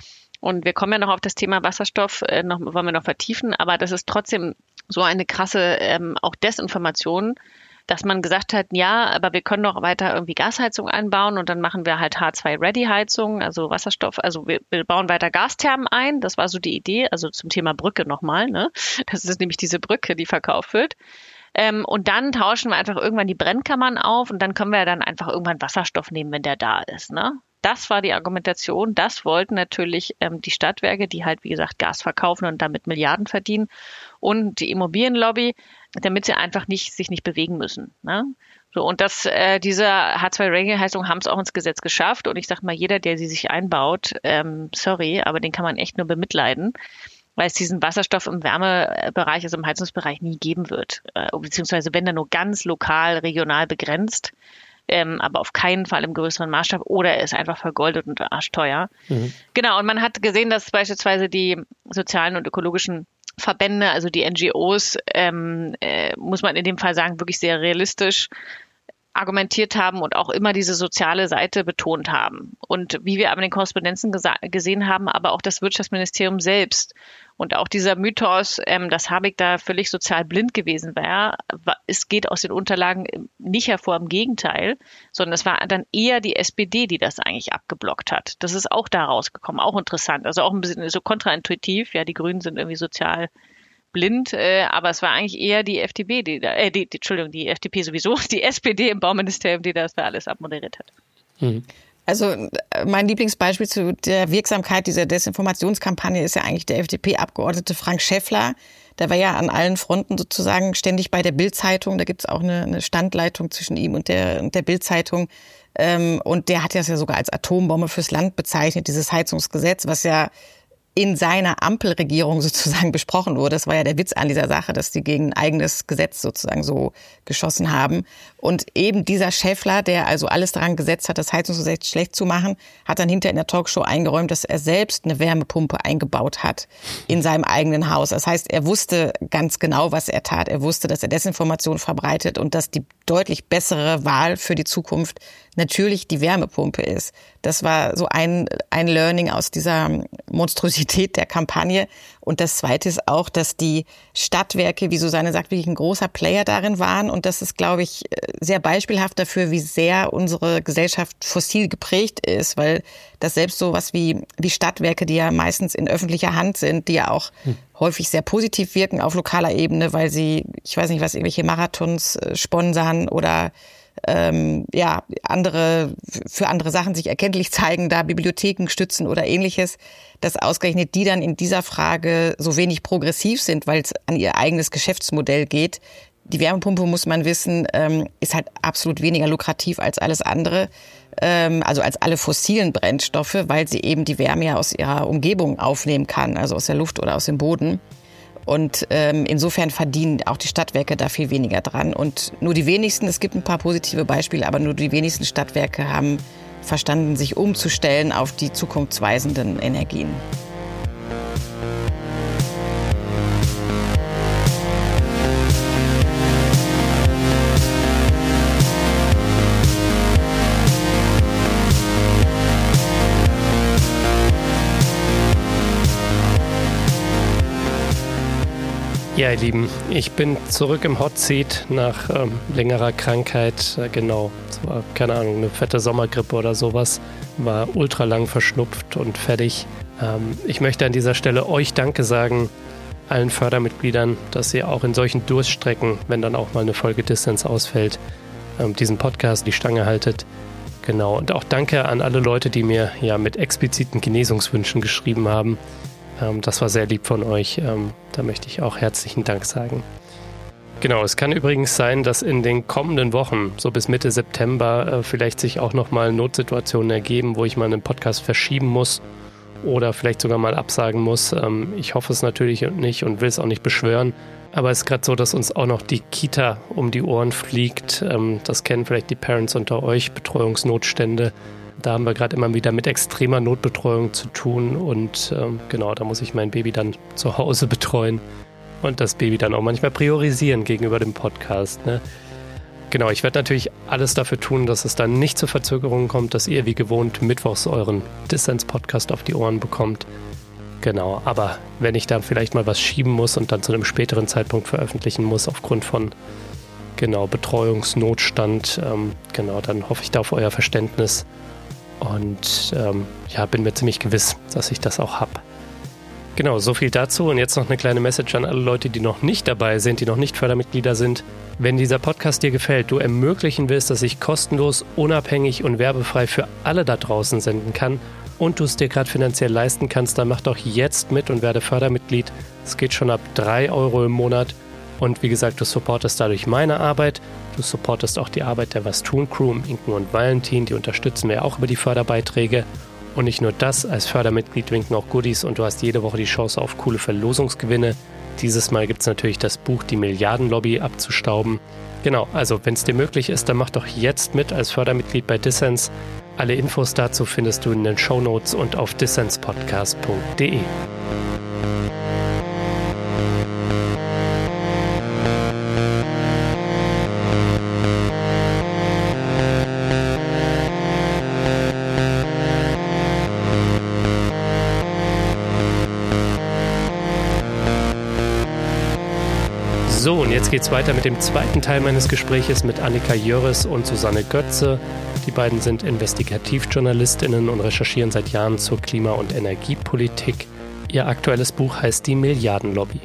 Und wir kommen ja noch auf das Thema Wasserstoff, äh, noch, wollen wir noch vertiefen, aber das ist trotzdem so eine krasse ähm, auch Desinformation, dass man gesagt hat, ja, aber wir können doch weiter irgendwie Gasheizung einbauen und dann machen wir halt H zwei Ready Heizung, also Wasserstoff, also wir, wir bauen weiter Gasthermen ein. Das war so die Idee, also zum Thema Brücke nochmal, ne? Das ist nämlich diese Brücke, die verkauft wird. Ähm, und dann tauschen wir einfach irgendwann die Brennkammern auf und dann können wir dann einfach irgendwann Wasserstoff nehmen, wenn der da ist, ne? Das war die Argumentation. Das wollten natürlich ähm, die Stadtwerke, die halt, wie gesagt, Gas verkaufen und damit Milliarden verdienen und die Immobilienlobby, damit sie einfach nicht sich nicht bewegen müssen. Ne? So, und das, äh, diese H zwei Ready-Heizung haben es auch ins Gesetz geschafft. Und ich sage mal, jeder, der sie sich einbaut, ähm, sorry, aber den kann man echt nur bemitleiden, weil es diesen Wasserstoff im Wärmebereich, also im Heizungsbereich, nie geben wird. Äh, beziehungsweise wenn dann nur ganz lokal, regional begrenzt. Ähm, aber auf keinen Fall im größeren Maßstab oder er ist einfach vergoldet und arschteuer. Mhm. Genau, und man hat gesehen, dass beispielsweise die sozialen und ökologischen Verbände, also die N G Os, ähm, äh, muss man in dem Fall sagen, wirklich sehr realistisch argumentiert haben und auch immer diese soziale Seite betont haben. Und wie wir aber in den Korrespondenzen gesa- gesehen haben, aber auch das Wirtschaftsministerium selbst und auch dieser Mythos, ähm, dass Habeck da völlig sozial blind gewesen wäre, es geht aus den Unterlagen nicht hervor, im Gegenteil, sondern es war dann eher die S P D, die das eigentlich abgeblockt hat. Das ist auch da rausgekommen, auch interessant, also auch ein bisschen so kontraintuitiv, ja, die Grünen sind irgendwie sozial blind, äh, aber es war eigentlich eher die F D P, die da, äh, die, die, Entschuldigung, die F D P sowieso, die S P D im Bauministerium, die das da alles abmoderiert hat. Mhm. Also mein Lieblingsbeispiel zu der Wirksamkeit dieser Desinformationskampagne ist ja eigentlich der F D P-Abgeordnete Frank Schäffler. Der war ja an allen Fronten sozusagen ständig bei der Bild-Zeitung. Da gibt es auch eine, eine Standleitung zwischen ihm und der, und der Bild-Zeitung. Ähm, und der hat das ja sogar als Atombombe fürs Land bezeichnet, dieses Heizungsgesetz, was ja in seiner Ampelregierung sozusagen besprochen wurde. Das war ja der Witz an dieser Sache, dass die gegen ein eigenes Gesetz sozusagen so geschossen haben. Und eben dieser Schäffler, der also alles daran gesetzt hat, das Heizungsgesetz schlecht zu machen, hat dann hinterher in der Talkshow eingeräumt, dass er selbst eine Wärmepumpe eingebaut hat in seinem eigenen Haus. Das heißt, er wusste ganz genau, was er tat. Er wusste, dass er Desinformation verbreitet und dass die deutlich bessere Wahl für die Zukunft natürlich die Wärmepumpe ist. Das war so ein, ein Learning aus dieser Monstrosität der Kampagne. Und das Zweite ist auch, dass die Stadtwerke, wie Susanne sagt, wirklich ein großer Player darin waren. Und das ist, glaube ich, sehr beispielhaft dafür, wie sehr unsere Gesellschaft fossil geprägt ist. Weil das selbst so was wie, wie Stadtwerke, die ja meistens in öffentlicher Hand sind, die ja auch hm. häufig sehr positiv wirken auf lokaler Ebene, weil sie, ich weiß nicht was, irgendwelche Marathons sponsern oder ähm, ja andere für andere Sachen sich erkenntlich zeigen, da Bibliotheken stützen oder ähnliches, dass ausgerechnet die dann in dieser Frage so wenig progressiv sind, weil es an ihr eigenes Geschäftsmodell geht. Die Wärmepumpe, muss man wissen, ähm, ist halt absolut weniger lukrativ als alles andere. ähm, also als alle fossilen Brennstoffe, weil sie eben die Wärme ja aus ihrer Umgebung aufnehmen kann, also aus der Luft oder aus dem Boden. Und ähm, insofern verdienen auch die Stadtwerke da viel weniger dran. Und nur die wenigsten, es gibt ein paar positive Beispiele, aber nur die wenigsten Stadtwerke haben verstanden, sich umzustellen auf die zukunftsweisenden Energien. Ja, ihr Lieben, ich bin zurück im Hot Seat nach ähm, längerer Krankheit. Äh, genau, es war, keine Ahnung, eine fette Sommergrippe oder sowas. War ultra lang verschnupft und fertig. Ähm, ich möchte an dieser Stelle euch Danke sagen, allen Fördermitgliedern, dass ihr auch in solchen Durststrecken, wenn dann auch mal eine Folge Dissens ausfällt, ähm, diesen Podcast die Stange haltet. Genau, und auch Danke an alle Leute, die mir ja mit expliziten Genesungswünschen geschrieben haben. Das war sehr lieb von euch. Da möchte ich auch herzlichen Dank sagen. Genau, es kann übrigens sein, dass in den kommenden Wochen, so bis Mitte September, vielleicht sich auch nochmal Notsituationen ergeben, wo ich mal einen Podcast verschieben muss oder vielleicht sogar mal absagen muss. Ich hoffe es natürlich nicht und will es auch nicht beschwören. Aber es ist gerade so, dass uns auch noch die Kita um die Ohren fliegt. Das kennen vielleicht die Parents unter euch, Betreuungsnotstände. Da haben wir gerade immer wieder mit extremer Notbetreuung zu tun und ähm, genau, da muss ich mein Baby dann zu Hause betreuen und das Baby dann auch manchmal priorisieren gegenüber dem Podcast. Ne? Genau, ich werde natürlich alles dafür tun, dass es dann nicht zu Verzögerungen kommt, dass ihr wie gewohnt mittwochs euren Dissens-Podcast auf die Ohren bekommt. Genau, aber wenn ich da vielleicht mal was schieben muss und dann zu einem späteren Zeitpunkt veröffentlichen muss aufgrund von genau Betreuungsnotstand, ähm, genau, dann hoffe ich da auf euer Verständnis. Und ähm, ja, bin mir ziemlich gewiss, dass ich das auch habe. Genau, so viel dazu. Und jetzt noch eine kleine Message an alle Leute, die noch nicht dabei sind, die noch nicht Fördermitglieder sind. Wenn dieser Podcast dir gefällt, du ermöglichen willst, dass ich kostenlos, unabhängig und werbefrei für alle da draußen senden kann und du es dir gerade finanziell leisten kannst, dann mach doch jetzt mit und werde Fördermitglied. Es geht schon ab drei Euro im Monat. Und wie gesagt, du supportest dadurch meine Arbeit, du supportest auch die Arbeit der Was tun Crew, Inken und Valentin, die unterstützen wir auch über die Förderbeiträge. Und nicht nur das, als Fördermitglied winken auch Goodies und du hast jede Woche die Chance auf coole Verlosungsgewinne. Dieses Mal gibt es natürlich das Buch Die Milliardenlobby abzustauben. Genau, also wenn es dir möglich ist, dann mach doch jetzt mit als Fördermitglied bei Dissens. Alle Infos dazu findest du in den Shownotes und auf dissenspodcast punkt de. So, und jetzt geht's weiter mit dem zweiten Teil meines Gespräches mit Annika Jöres und Susanne Götze. Die beiden sind Investigativjournalistinnen und recherchieren seit Jahren zur Klima- und Energiepolitik. Ihr aktuelles Buch heißt Die Milliardenlobby.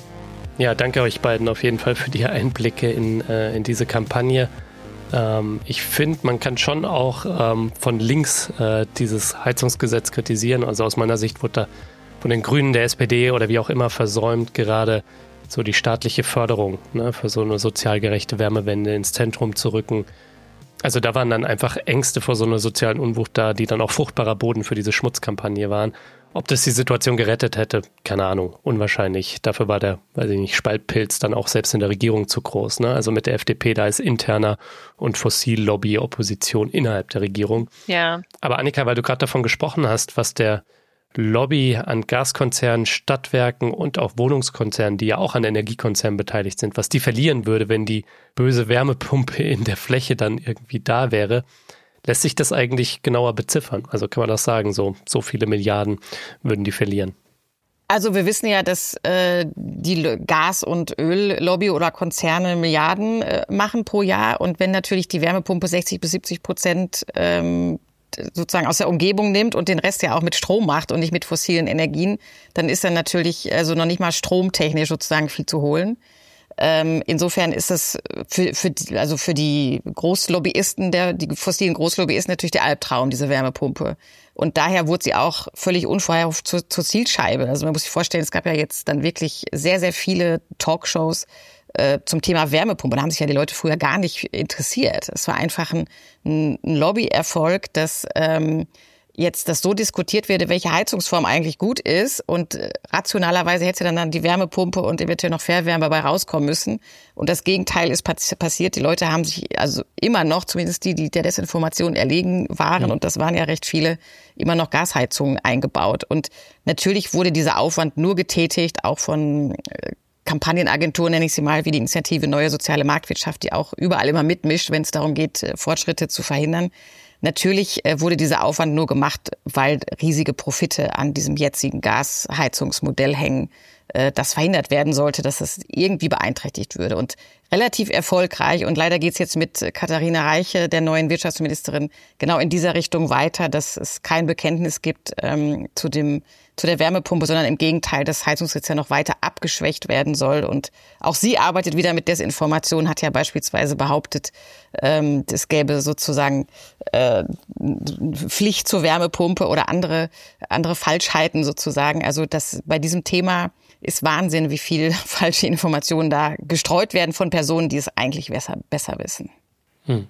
Ja, danke euch beiden auf jeden Fall für die Einblicke in, äh, in diese Kampagne. Ähm, ich finde, man kann schon auch ähm, von links äh, dieses Heizungsgesetz kritisieren. Also aus meiner Sicht wurde da von den Grünen, der S P D oder wie auch immer versäumt, gerade so die staatliche Förderung, ne, für so eine sozial gerechte Wärmewende ins Zentrum zu rücken. Also da waren dann einfach Ängste vor so einer sozialen Unwucht da, die dann auch fruchtbarer Boden für diese Schmutzkampagne waren. Ob das die Situation gerettet hätte, keine Ahnung, unwahrscheinlich. Dafür war der, weiß ich nicht, Spaltpilz dann auch selbst in der Regierung zu groß. Ne? Also mit der F D P, da ist interner und Fossillobby-Opposition innerhalb der Regierung. Ja. Aber Annika, weil du gerade davon gesprochen hast, was der Lobby an Gaskonzernen, Stadtwerken und auch Wohnungskonzernen, die ja auch an Energiekonzernen beteiligt sind, was die verlieren würde, wenn die böse Wärmepumpe in der Fläche dann irgendwie da wäre. Lässt sich das eigentlich genauer beziffern? Also kann man das sagen, so, so viele Milliarden würden die verlieren? Also wir wissen ja, dass äh, die Gas- und Öllobby oder Konzerne Milliarden äh, machen pro Jahr. Und wenn natürlich die Wärmepumpe sechzig bis siebzig Prozent ähm, sozusagen aus der Umgebung nimmt und den Rest ja auch mit Strom macht und nicht mit fossilen Energien, dann ist dann natürlich also noch nicht mal stromtechnisch sozusagen viel zu holen. Ähm, insofern ist es für, für, also für die Großlobbyisten, der, die fossilen Großlobbyisten natürlich der Albtraum, diese Wärmepumpe. Und daher wurde sie auch völlig unvorherhoft zur, zur Zielscheibe. Also man muss sich vorstellen, es gab ja jetzt dann wirklich sehr, sehr viele Talkshows, äh, zum Thema Wärmepumpe. Da haben sich ja die Leute früher gar nicht interessiert. Es war einfach ein, ein Lobbyerfolg, dass ähm, jetzt das so diskutiert wird, welche Heizungsform eigentlich gut ist und äh, rationalerweise hätte dann, dann die Wärmepumpe und eventuell noch Fernwärme dabei rauskommen müssen. Und das Gegenteil ist passiert. Die Leute haben sich also immer noch, zumindest die, die der Desinformation erlegen waren, mhm. und das waren ja recht viele, immer noch Gasheizungen eingebaut. Und natürlich wurde dieser Aufwand nur getätigt, auch von äh, Kampagnenagenturen, nenne ich sie mal, wie die Initiative Neue Soziale Marktwirtschaft, die auch überall immer mitmischt, wenn es darum geht, äh, Fortschritte zu verhindern. Natürlich wurde dieser Aufwand nur gemacht, weil riesige Profite an diesem jetzigen Gasheizungsmodell hängen, das verhindert werden sollte, dass das irgendwie beeinträchtigt würde. Und relativ erfolgreich, und leider geht es jetzt mit Katharina Reiche, der neuen Wirtschaftsministerin, genau in dieser Richtung weiter, dass es kein Bekenntnis gibt ähm, zu dem zu der Wärmepumpe, sondern im Gegenteil, das Heizungsgesetz ja noch weiter abgeschwächt werden soll. Und auch sie arbeitet wieder mit Desinformation, hat ja beispielsweise behauptet, ähm, es gäbe sozusagen äh, Pflicht zur Wärmepumpe oder andere andere Falschheiten sozusagen. Also das bei diesem Thema ist Wahnsinn, wie viel falsche Informationen da gestreut werden von Personen, die es eigentlich besser, besser wissen. Hm.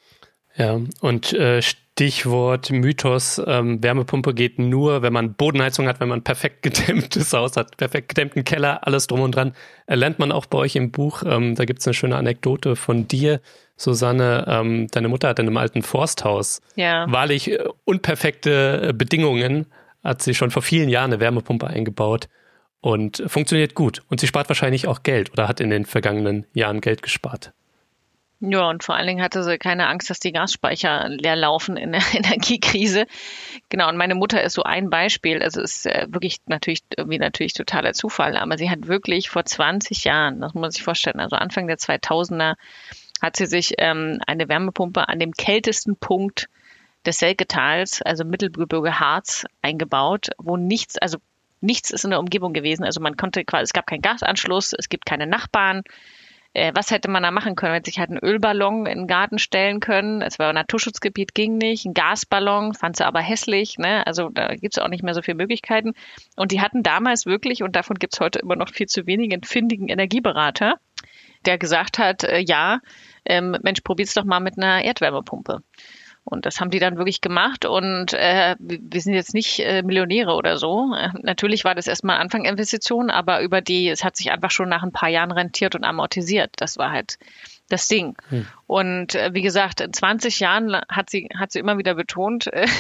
Ja, und äh, Stichwort Mythos, ähm, Wärmepumpe geht nur, wenn man Bodenheizung hat, wenn man perfekt gedämmtes Haus hat, perfekt gedämmten Keller, alles drum und dran. Äh, lernt man auch bei euch im Buch, ähm, da gibt's eine schöne Anekdote von dir, Susanne, ähm, deine Mutter hat in einem alten Forsthaus ja. wahrlich äh, unperfekte Bedingungen, hat sie schon vor vielen Jahren eine Wärmepumpe eingebaut. Und funktioniert gut. Und sie spart wahrscheinlich auch Geld oder hat in den vergangenen Jahren Geld gespart. Ja, und vor allen Dingen hatte sie keine Angst, dass die Gasspeicher leer laufen in der Energiekrise. Genau, und meine Mutter ist so ein Beispiel. Also es ist äh, wirklich natürlich irgendwie natürlich totaler Zufall, aber sie hat wirklich vor zwanzig Jahren, das muss man sich vorstellen, also Anfang der zweitausender, hat sie sich ähm, eine Wärmepumpe an dem kältesten Punkt des Selketals, also Mittelgebirge Harz, eingebaut, wo nichts, also Nichts ist in der Umgebung gewesen. Also man konnte quasi, es gab keinen Gasanschluss, es gibt keine Nachbarn. Äh, was hätte man da machen können? Man hätte sich halt einen Ölballon in den Garten stellen können. Es war ein Naturschutzgebiet, ging nicht. Ein Gasballon, fand sie aber hässlich. Ne? Also da gibt es auch nicht mehr so viele Möglichkeiten. Und die hatten damals wirklich, und davon gibt es heute immer noch viel zu wenig, einen findigen Energieberater, der gesagt hat, äh, ja, ähm, Mensch, probier's doch mal mit einer Erdwärmepumpe. Und das haben die dann wirklich gemacht und äh, wir sind jetzt nicht äh, Millionäre oder so. Äh, natürlich war das erstmal Anfangsinvestition, aber über die, es hat sich einfach schon nach ein paar Jahren rentiert und amortisiert. Das war halt das Ding. Hm. Und äh, wie gesagt, in zwanzig Jahren hat sie hat sie immer wieder betont, äh,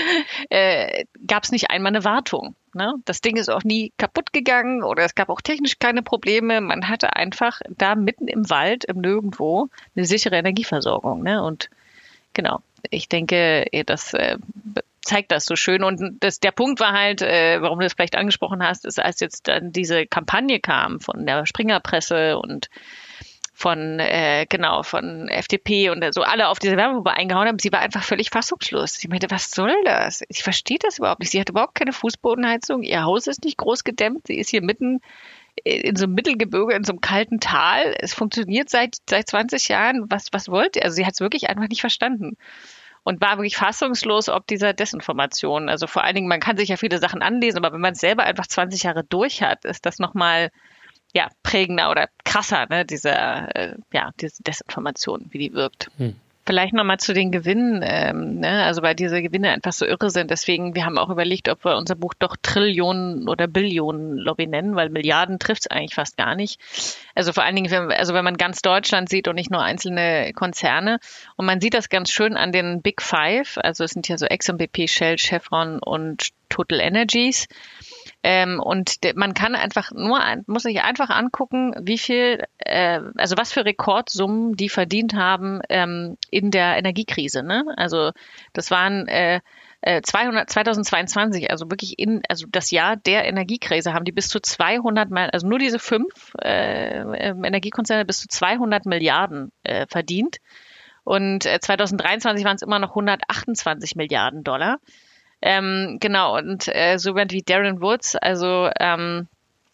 äh, gab es nicht einmal eine Wartung. Ne? Das Ding ist auch nie kaputt gegangen oder es gab auch technisch keine Probleme. Man hatte einfach da mitten im Wald, im Nirgendwo, eine sichere Energieversorgung. Ne? Und genau. Ich denke, das äh, zeigt das so schön. Und das, der Punkt war halt, äh, warum du das vielleicht angesprochen hast, ist, als jetzt dann diese Kampagne kam von der Springerpresse und von, äh, genau, von F D P und so alle auf diese Wärmepumpe eingehauen haben, sie war einfach völlig fassungslos. Sie meinte, was soll das? Ich verstehe das überhaupt nicht. Sie hat überhaupt keine Fußbodenheizung. Ihr Haus ist nicht groß gedämmt. Sie ist hier mitten in so einem Mittelgebirge, in so einem kalten Tal. Es funktioniert seit seit zwanzig Jahren. Was was wollt ihr? Also sie hat es wirklich einfach nicht verstanden und war wirklich fassungslos ob dieser Desinformation. Also vor allen Dingen, man kann sich ja viele Sachen anlesen, aber wenn man es selber einfach zwanzig Jahre durch hat, ist das nochmal ja prägender oder krasser, ne? Diese äh, ja diese Desinformation, wie die wirkt. Hm. Vielleicht nochmal zu den Gewinnen, ähm, ne? Also weil diese Gewinne einfach so irre sind. Deswegen, wir haben auch überlegt, ob wir unser Buch doch Trillionen oder Billionen Lobby nennen, weil Milliarden trifft es eigentlich fast gar nicht. Also vor allen Dingen, wenn, also wenn man ganz Deutschland sieht und nicht nur einzelne Konzerne. Und man sieht das ganz schön an den Big Five. Also es sind ja so Exxon, B P, Shell, Chevron und Total Energies. Ähm, und de, man kann einfach nur, muss sich einfach angucken, wie viel, äh, also was für Rekordsummen die verdient haben ähm, in der Energiekrise. Ne? Also das waren äh, zweihundert, zweitausendzweiundzwanzig, also wirklich in, also das Jahr der Energiekrise haben die bis zu zweihundert, also nur diese fünf äh, Energiekonzerne bis zu zweihundert Milliarden äh, verdient. Und äh, zweitausenddreiundzwanzig waren es immer noch hundertachtundzwanzig Milliarden Dollar. Ähm, genau, und äh, so jemand wie Darren Woods, also ähm,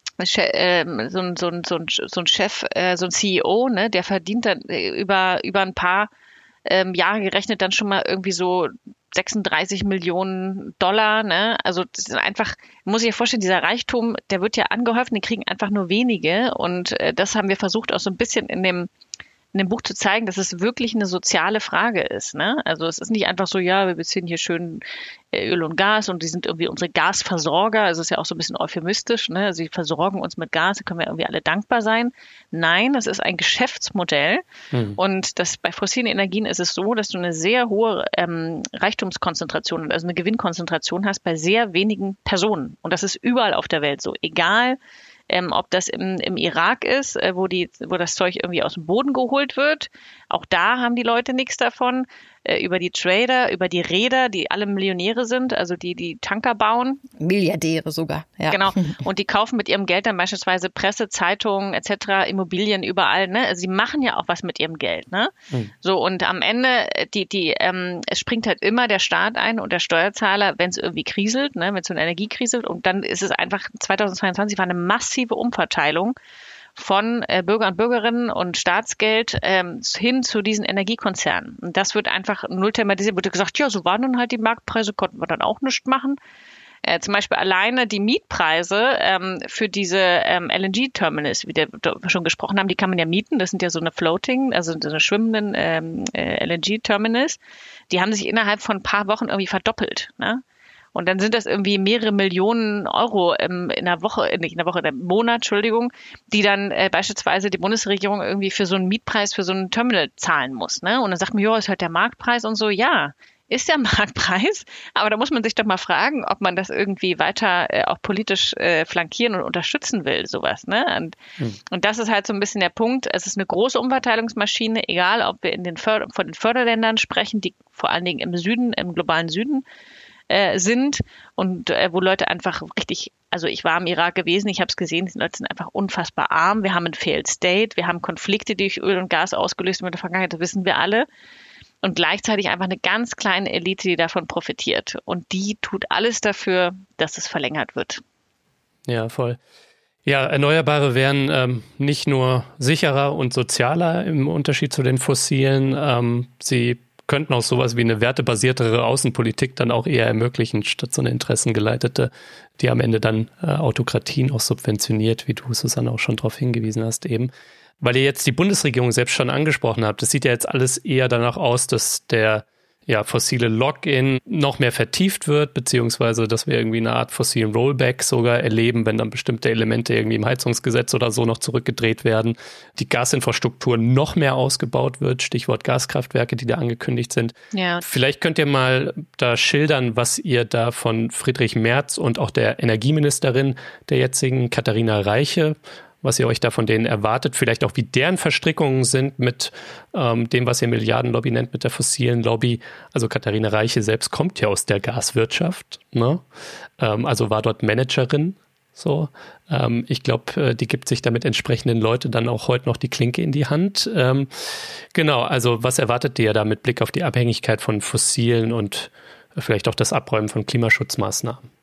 ähm, so, ein, so, ein, so, ein, so ein Chef, äh, so ein C E O, ne, der verdient dann über, über ein paar ähm, Jahre gerechnet dann schon mal irgendwie so sechsunddreißig Millionen Dollar, ne? Also das ist einfach, muss ich dir vorstellen, dieser Reichtum, der wird ja angehäuft, den kriegen einfach nur wenige. Und äh, das haben wir versucht auch so ein bisschen in dem in dem Buch zu zeigen, dass es wirklich eine soziale Frage ist, ne? Also es ist nicht einfach so, ja, wir beziehen hier schön Öl und Gas und die sind irgendwie unsere Gasversorger. Also es ist ja auch so ein bisschen euphemistisch, ne? Also sie versorgen uns mit Gas, da können wir irgendwie alle dankbar sein. Nein, das ist ein Geschäftsmodell. Mhm. Und das, bei fossilen Energien ist es so, dass du eine sehr hohe ähm, Reichtumskonzentration, also eine Gewinnkonzentration hast bei sehr wenigen Personen. Und das ist überall auf der Welt so. Egal, Ähm, ob das im, im Irak ist, äh, wo die, wo das Zeug irgendwie aus dem Boden geholt wird. Auch da haben die Leute nichts davon. Äh, über die Trader, über die Reeder, die alle Millionäre sind, also die, die Tanker bauen. Milliardäre sogar, ja. Genau. Und die kaufen mit ihrem Geld dann beispielsweise Presse, Zeitungen et cetera, Immobilien überall, ne? Also sie machen ja auch was mit ihrem Geld, ne? Mhm. So, und am Ende, die, die, ähm, es springt halt immer der Staat ein und der Steuerzahler, wenn es irgendwie kriselt, ne? Wenn es so eine Energie kriselt. Und dann ist es einfach, zweitausendzweiundzwanzig war eine massive Umverteilung von äh, Bürger und Bürgerinnen und Staatsgeld ähm, hin zu diesen Energiekonzernen. Und das wird einfach null thematisiert. Wurde gesagt, ja, so waren dann halt die Marktpreise, konnten wir dann auch nichts machen. Äh, zum Beispiel alleine die Mietpreise ähm, für diese ähm, L N G-Terminals, wie wir schon gesprochen haben, die kann man ja mieten. Das sind ja so eine Floating, also so eine schwimmenden ähm, äh, L N G-Terminals. Die haben sich innerhalb von ein paar Wochen irgendwie verdoppelt, ne? Und dann sind das irgendwie mehrere Millionen Euro im, in der Woche, nicht in der Woche, im Monat, Entschuldigung, die dann äh, beispielsweise die Bundesregierung irgendwie für so einen Mietpreis für so einen Terminal zahlen muss, ne? Und dann sagt man, ja, ist halt der Marktpreis und so. Ja, ist der Marktpreis, aber da muss man sich doch mal fragen, ob man das irgendwie weiter äh, auch politisch äh, flankieren und unterstützen will, sowas, ne? Und, hm. und das ist halt so ein bisschen der Punkt. Es ist eine große Umverteilungsmaschine, egal ob wir in den Förder- von den Förderländern sprechen, die vor allen Dingen im Süden, im globalen Süden äh, sind und äh, wo Leute einfach richtig, also ich war im Irak gewesen, ich habe es gesehen, die Leute sind einfach unfassbar arm. Wir haben ein Failed State, wir haben Konflikte, die durch Öl und Gas ausgelöst werden in der Vergangenheit, das wissen wir alle. Und gleichzeitig einfach eine ganz kleine Elite, die davon profitiert. Und die tut alles dafür, dass es verlängert wird. Ja, voll. Ja, Erneuerbare wären ähm, nicht nur sicherer und sozialer im Unterschied zu den fossilen. Ähm, sie könnten auch sowas wie eine wertebasiertere Außenpolitik dann auch eher ermöglichen, statt so eine interessengeleitete, die am Ende dann äh, Autokratien auch subventioniert, wie du, Susanne, auch schon darauf hingewiesen hast eben. Weil ihr jetzt die Bundesregierung selbst schon angesprochen habt, das sieht ja jetzt alles eher danach aus, dass der ja, fossile Lock-in noch mehr vertieft wird, beziehungsweise dass wir irgendwie eine Art fossilen Rollback sogar erleben, wenn dann bestimmte Elemente irgendwie im Heizungsgesetz oder so noch zurückgedreht werden. Die Gasinfrastruktur noch mehr ausgebaut wird, Stichwort Gaskraftwerke, die da angekündigt sind. Ja. Vielleicht könnt ihr mal da schildern, was ihr da von Friedrich Merz und auch der Energieministerin der jetzigen, Katharina Reiche, was ihr euch da von denen erwartet, vielleicht auch wie deren Verstrickungen sind mit ähm, dem, was ihr Milliardenlobby nennt, mit der fossilen Lobby. Also Katharina Reiche selbst kommt ja aus der Gaswirtschaft, ne? Ähm, also war dort Managerin. So, ähm, ich glaube, äh, die gibt sich damit entsprechenden Leute dann auch heute noch die Klinke in die Hand. Ähm, genau, also was erwartet ihr da mit Blick auf die Abhängigkeit von fossilen und vielleicht auch das Abräumen von Klimaschutzmaßnahmen?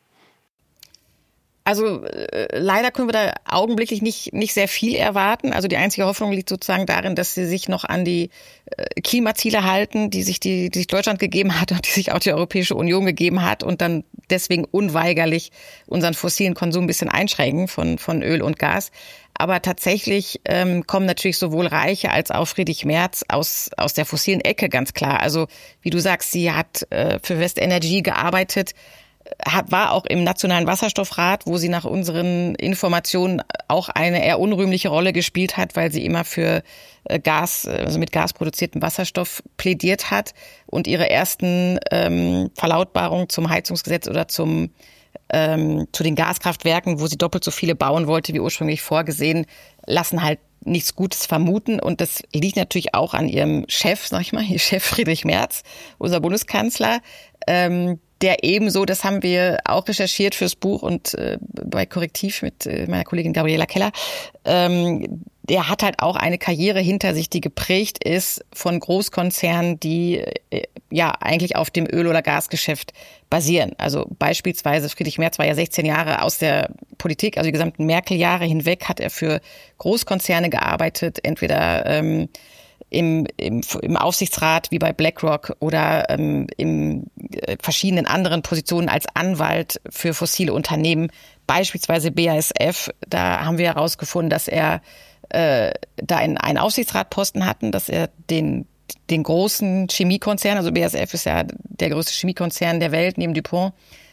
Also äh, leider können wir da augenblicklich nicht nicht sehr viel erwarten. Also die einzige Hoffnung liegt sozusagen darin, dass sie sich noch an die äh, Klimaziele halten, die sich die, die sich Deutschland gegeben hat und die sich auch die Europäische Union gegeben hat und dann deswegen unweigerlich unseren fossilen Konsum ein bisschen einschränken von von Öl und Gas. Aber tatsächlich ähm, kommen natürlich sowohl Reiche als auch Friedrich Merz aus aus der fossilen Ecke, ganz klar. Also wie du sagst, sie hat äh, für Westenergie gearbeitet, hat, war auch im Nationalen Wasserstoffrat, wo sie nach unseren Informationen auch eine eher unrühmliche Rolle gespielt hat, weil sie immer für Gas, also mit Gas produzierten Wasserstoff plädiert hat und ihre ersten ähm, Verlautbarungen zum Heizungsgesetz oder zum ähm, zu den Gaskraftwerken, wo sie doppelt so viele bauen wollte wie ursprünglich vorgesehen, lassen halt nichts Gutes vermuten. Und das liegt natürlich auch an ihrem Chef, sag ich mal, ihr Chef Friedrich Merz, unser Bundeskanzler, ähm, der ebenso, das haben wir auch recherchiert fürs Buch und äh, bei Korrektiv mit äh, meiner Kollegin Gabriela Keller, ähm, der hat halt auch eine Karriere hinter sich, die geprägt ist von Großkonzernen, die äh, ja eigentlich auf dem Öl- oder Gasgeschäft basieren. Also beispielsweise Friedrich Merz war ja sechzehn Jahre aus der Politik, also die gesamten Merkel-Jahre hinweg hat er für Großkonzerne gearbeitet, entweder ähm, im, im, im Aufsichtsrat wie bei BlackRock oder ähm, in äh, verschiedenen anderen Positionen als Anwalt für fossile Unternehmen, beispielsweise B A S F. Da haben wir herausgefunden, dass er äh, da einen, einen Aufsichtsratposten hatten, dass er den den großen Chemiekonzern, also B A S F ist ja der größte Chemiekonzern der Welt neben DuPont,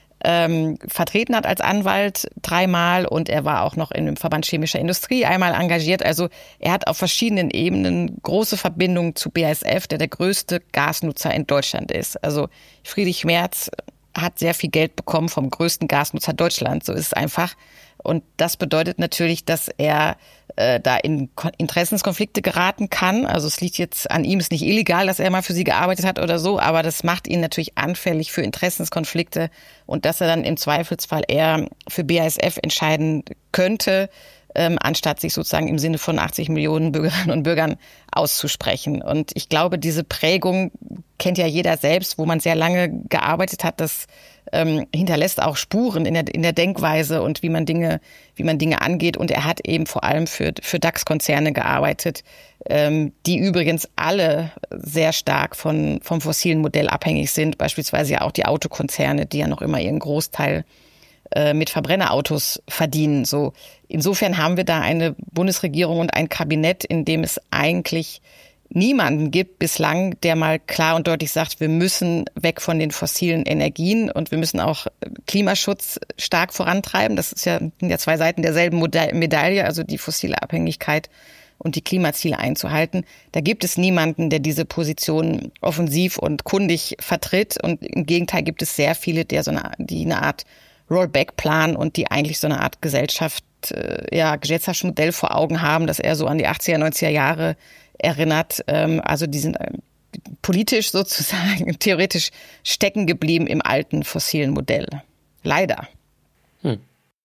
ähm, vertreten hat als Anwalt dreimal, und er war auch noch im Verband Chemischer Industrie einmal engagiert. Also er hat auf verschiedenen Ebenen große Verbindungen zu B A S F, der der größte Gasnutzer in Deutschland ist. Also Friedrich Merz hat sehr viel Geld bekommen vom größten Gasnutzer Deutschlands, so ist es einfach. Und das bedeutet natürlich, dass er äh, da in Interessenskonflikte geraten kann. Also es liegt jetzt an ihm, es ist nicht illegal, dass er mal für sie gearbeitet hat oder so, aber das macht ihn natürlich anfällig für Interessenskonflikte, und dass er dann im Zweifelsfall eher für B A S F entscheiden könnte, ähm, anstatt sich sozusagen im Sinne von achtzig Millionen Bürgerinnen und Bürgern auszusprechen. Und ich glaube, diese Prägung kennt ja jeder selbst, wo man sehr lange gearbeitet hat. Das ähm, hinterlässt auch Spuren in der, in der Denkweise und wie man Dinge, wie man Dinge angeht. Und er hat eben vor allem für, für DAX-Konzerne gearbeitet, ähm, die übrigens alle sehr stark von, vom fossilen Modell abhängig sind. Beispielsweise ja auch die Autokonzerne, die ja noch immer ihren Großteil mit Verbrennerautos verdienen. So, insofern haben wir da eine Bundesregierung und ein Kabinett, in dem es eigentlich niemanden gibt bislang, der mal klar und deutlich sagt, wir müssen weg von den fossilen Energien und wir müssen auch Klimaschutz stark vorantreiben. Das ist ja, sind ja zwei Seiten derselben Medaille, also die fossile Abhängigkeit und die Klimaziele einzuhalten. Da gibt es niemanden, der diese Position offensiv und kundig vertritt, und im Gegenteil gibt es sehr viele, der so eine, die eine Art Rollback-Plan und die eigentlich so eine Art Gesellschaft, äh, ja, Gesellschaftsmodell vor Augen haben, das eher so an die achtziger, neunziger Jahre erinnert. Ähm, also die sind äh, politisch sozusagen, theoretisch stecken geblieben im alten fossilen Modell. Leider. Hm.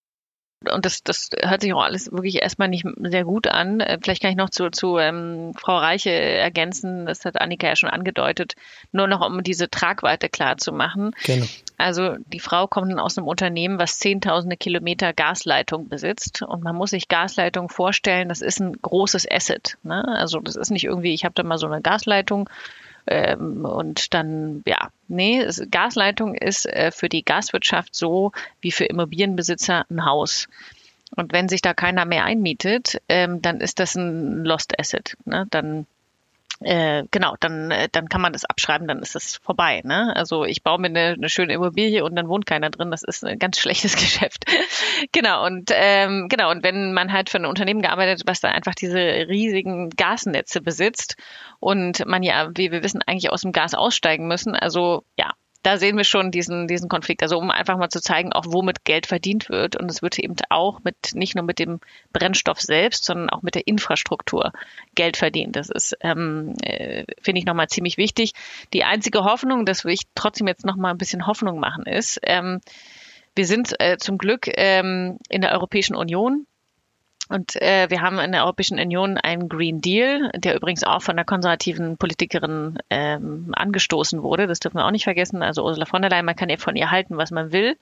Und das, das hört sich auch alles wirklich erstmal nicht sehr gut an. Vielleicht kann ich noch zu, zu ähm, Frau Reiche ergänzen, das hat Annika ja schon angedeutet, nur noch um diese Tragweite klar zu machen. Genau. Also die Frau kommt aus einem Unternehmen, was zehntausende Kilometer Gasleitung besitzt, und man muss sich Gasleitung vorstellen, das ist ein großes Asset, ne? Also das ist nicht irgendwie, ich habe da mal so eine Gasleitung, Ähm, und dann, ja, nee, es, Gasleitung ist äh, für die Gaswirtschaft so wie für Immobilienbesitzer ein Haus. Und wenn sich da keiner mehr einmietet, ähm, dann ist das ein Lost Asset, ne? Dann Äh, genau, dann, äh, dann kann man das abschreiben, dann ist das vorbei, ne? Also ich baue mir eine, eine schöne Immobilie und dann wohnt keiner drin, das ist ein ganz schlechtes Geschäft. Genau, und ähm, genau, und wenn man halt für ein Unternehmen gearbeitet, was da einfach diese riesigen Gasnetze besitzt und man ja, wie wir wissen, eigentlich aus dem Gas aussteigen müssen, also ja, da sehen wir schon diesen, diesen Konflikt. Also um einfach mal zu zeigen, auch womit Geld verdient wird. Und es wird eben auch mit, nicht nur mit dem Brennstoff selbst, sondern auch mit der Infrastruktur Geld verdient. Das ist, ähm, äh, finde ich nochmal ziemlich wichtig. Die einzige Hoffnung, das will ich trotzdem jetzt nochmal ein bisschen Hoffnung machen, ist, ähm, wir sind äh, zum Glück ähm, in der Europäischen Union. Und äh, wir haben in der Europäischen Union einen Green Deal, der übrigens auch von der konservativen Politikerin ähm, angestoßen wurde. Das dürfen wir auch nicht vergessen. Also Ursula von der Leyen, man kann ja von ihr halten, was man will.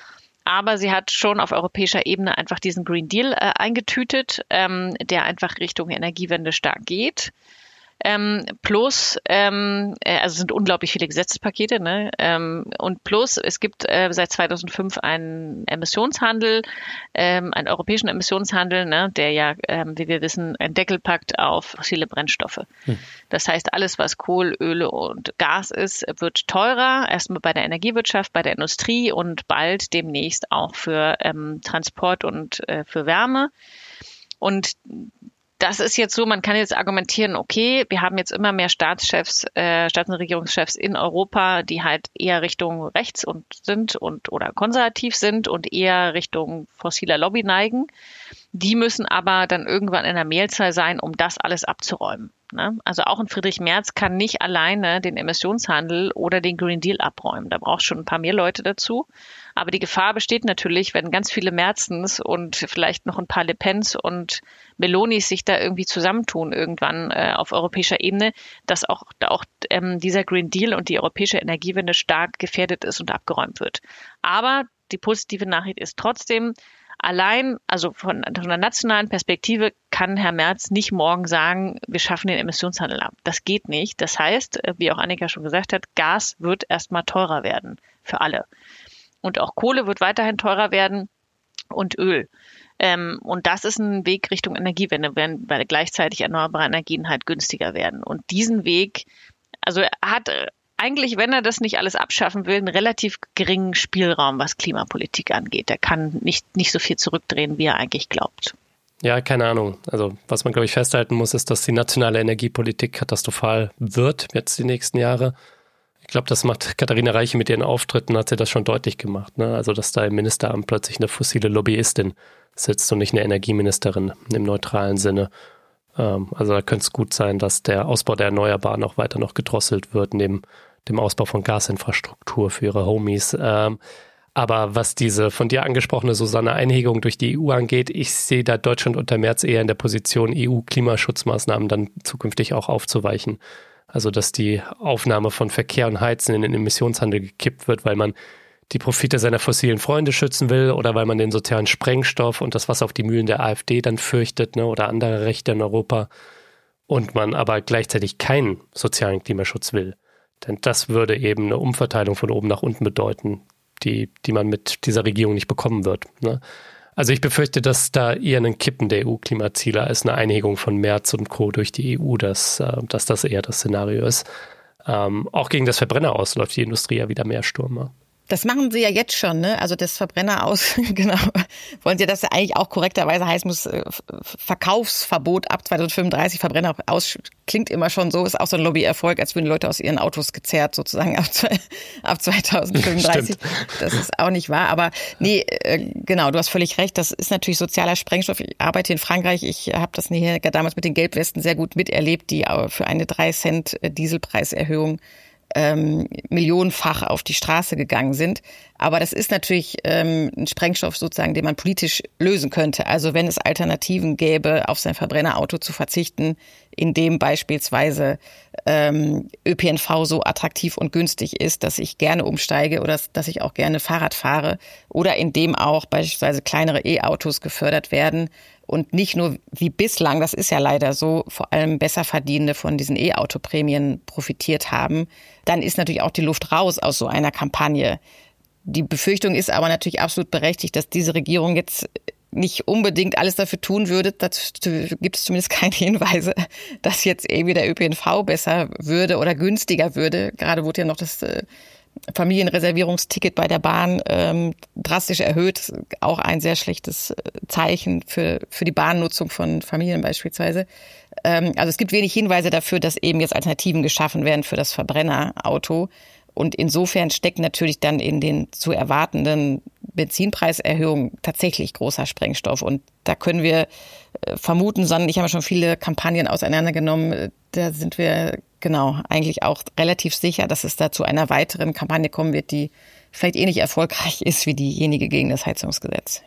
Aber sie hat schon auf europäischer Ebene einfach diesen Green Deal äh, eingetütet, ähm, der einfach Richtung Energiewende stark geht. Ähm, plus, ähm, also es sind unglaublich viele Gesetzespakete, ne? Ähm, und plus, es gibt äh, seit zweitausendfünf einen Emissionshandel, ähm, einen europäischen Emissionshandel, ne? Der ja, ähm, wie wir wissen, einen Deckel packt auf fossile Brennstoffe. Hm. Das heißt, alles, was Kohl, Öl und Gas ist, wird teurer. Erstmal bei der Energiewirtschaft, bei der Industrie und bald demnächst auch für ähm, Transport und äh, für Wärme. Und das ist jetzt so, man kann jetzt argumentieren, okay, wir haben jetzt immer mehr Staatschefs, äh, Staats- und Regierungschefs in Europa, die halt eher Richtung rechts und sind und oder konservativ sind und eher Richtung fossiler Lobby neigen. Die müssen aber dann irgendwann in der Mehrzahl sein, um das alles abzuräumen, ne? Also auch ein Friedrich Merz kann nicht alleine den Emissionshandel oder den Green Deal abräumen. Da braucht schon ein paar mehr Leute dazu. Aber die Gefahr besteht natürlich, wenn ganz viele Merzens und vielleicht noch ein paar Le Pens und Melonis sich da irgendwie zusammentun irgendwann äh, auf europäischer Ebene, dass auch, auch ähm, dieser Green Deal und die europäische Energiewende stark gefährdet ist und abgeräumt wird. Aber die positive Nachricht ist trotzdem, allein, also von, von einer nationalen Perspektive kann Herr Merz nicht morgen sagen, wir schaffen den Emissionshandel ab. Das geht nicht. Das heißt, wie auch Annika schon gesagt hat, Gas wird erstmal teurer werden für alle. Und auch Kohle wird weiterhin teurer werden und Öl. Ähm, und das ist ein Weg Richtung Energiewende, wenn, weil gleichzeitig erneuerbare Energien halt günstiger werden. Und diesen Weg, also er hat eigentlich, wenn er das nicht alles abschaffen will, einen relativ geringen Spielraum, was Klimapolitik angeht. Er kann nicht, nicht so viel zurückdrehen, wie er eigentlich glaubt. Ja, keine Ahnung. Also was man, glaube ich, festhalten muss, ist, dass die nationale Energiepolitik katastrophal wird jetzt die nächsten Jahre. Ich glaube, das macht Katharina Reiche mit ihren Auftritten, hat sie das schon deutlich gemacht. Ne? Also dass da im Ministeramt plötzlich eine fossile Lobbyistin sitzt und nicht eine Energieministerin im neutralen Sinne. Ähm, also da könnte es gut sein, dass der Ausbau der Erneuerbaren auch weiter noch gedrosselt wird, neben dem Ausbau von Gasinfrastruktur für ihre Homies. Ähm, aber was diese von dir angesprochene Susanne Einhegung durch die E U angeht, ich sehe da Deutschland unter Merz eher in der Position, E U-Klimaschutzmaßnahmen dann zukünftig auch aufzuweichen. Also dass die Aufnahme von Verkehr und Heizen in den Emissionshandel gekippt wird, weil man die Profite seiner fossilen Freunde schützen will oder weil man den sozialen Sprengstoff und das, was auf die Mühlen der AfD dann fürchtet, ne, oder andere Rechte in Europa, und man aber gleichzeitig keinen sozialen Klimaschutz will. Denn das würde eben eine Umverteilung von oben nach unten bedeuten, die, die man mit dieser Regierung nicht bekommen wird. Ne? Also ich befürchte, dass da eher ein Kippen der E U-Klimaziele als eine Einigung von Merz und Co. durch die E U, dass, dass das eher das Szenario ist. Ähm, auch gegen das Verbrenner aus läuft die Industrie ja wieder mehr Sturm. Das machen sie ja jetzt schon, ne? Also das Verbrenner aus, genau, wollen sie, dass eigentlich auch korrekterweise heißen muss, Verkaufsverbot ab zweitausendfünfunddreißig, Verbrenner aus, klingt immer schon so, ist auch so ein Lobbyerfolg, als würden Leute aus ihren Autos gezerrt sozusagen ab, ab zweitausendfünfunddreißig. Das ist auch nicht wahr, aber nee, genau, du hast völlig recht, das ist natürlich sozialer Sprengstoff. Ich arbeite in Frankreich, ich habe das hier damals mit den Gelbwesten sehr gut miterlebt, die für eine drei Cent Dieselpreiserhöhung Ähm, millionenfach auf die Straße gegangen sind. Aber das ist natürlich ähm, ein Sprengstoff sozusagen, den man politisch lösen könnte. Also wenn es Alternativen gäbe, auf sein Verbrennerauto zu verzichten, indem beispielsweise ähm, Ö P N V so attraktiv und günstig ist, dass ich gerne umsteige oder dass, dass ich auch gerne Fahrrad fahre, oder indem auch beispielsweise kleinere E-Autos gefördert werden und nicht nur wie bislang, das ist ja leider so, vor allem Besserverdienende von diesen E-Auto-Prämien profitiert haben, dann ist natürlich auch die Luft raus aus so einer Kampagne. Die Befürchtung ist aber natürlich absolut berechtigt, dass diese Regierung jetzt nicht unbedingt alles dafür tun würde. Dazu gibt es zumindest keine Hinweise, dass jetzt irgendwie der Ö P N V besser würde oder günstiger würde. Gerade wurde ja noch das äh, Familienreservierungsticket bei der Bahn ähm, drastisch erhöht. Auch ein sehr schlechtes Zeichen für, für die Bahnnutzung von Familien beispielsweise. Ähm, also es gibt wenig Hinweise dafür, dass eben jetzt Alternativen geschaffen werden für das Verbrennerauto. Und insofern steckt natürlich dann in den zu erwartenden Benzinpreiserhöhungen tatsächlich großer Sprengstoff. Und da können wir äh, vermuten, sondern ich habe schon viele Kampagnen auseinandergenommen, da sind wir genau eigentlich auch relativ sicher, dass es da zu einer weiteren Kampagne kommen wird, die vielleicht ähnlich erfolgreich ist wie diejenige gegen das Heizungsgesetz.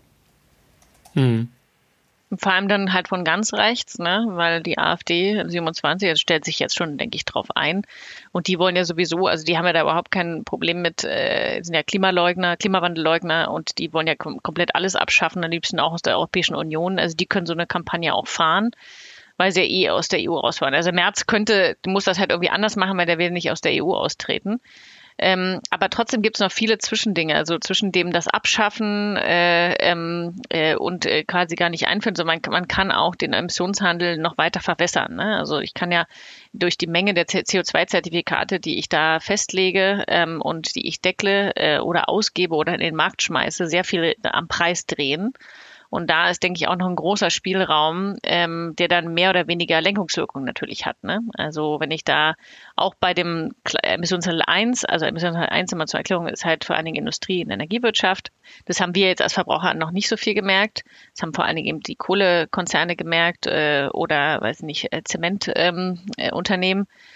Hm. Vor allem dann halt von ganz rechts, ne, weil die AfD siebenundzwanzig, das stellt sich jetzt schon, denke ich, drauf ein. Und die wollen ja sowieso, also die haben ja da überhaupt kein Problem mit, äh, sind ja Klimaleugner, Klimawandelleugner, und die wollen ja kom- komplett alles abschaffen, am liebsten auch aus der Europäischen Union. Also die können so eine Kampagne auch fahren, weil sie ja eh aus der E U raus wollen. Also Merz könnte, muss das halt irgendwie anders machen, weil der will nicht aus der E U austreten. Ähm, aber trotzdem gibt es noch viele Zwischendinge, also zwischen dem das Abschaffen äh, ähm, äh, und äh, quasi gar nicht einführen. Also man, man kann auch den Emissionshandel noch weiter verwässern. Ne? Also ich kann ja durch die Menge der C O zwei Zertifikate, die ich da festlege ähm, und die ich deckle äh, oder ausgebe oder in den Markt schmeiße, sehr viel am Preis drehen. Und da ist, denke ich, auch noch ein großer Spielraum, ähm, der dann mehr oder weniger Lenkungswirkung natürlich hat. Ne? Also wenn ich da auch bei dem Emissionshandel eins, also Emissionshandel eins immer zur Erklärung, ist halt vor allen Dingen Industrie und Energiewirtschaft. Das haben wir jetzt als Verbraucher noch nicht so viel gemerkt. Das haben vor allen Dingen eben die Kohlekonzerne gemerkt äh, oder, weiß nicht, Zementunternehmen. Ähm, äh, Unternehmen.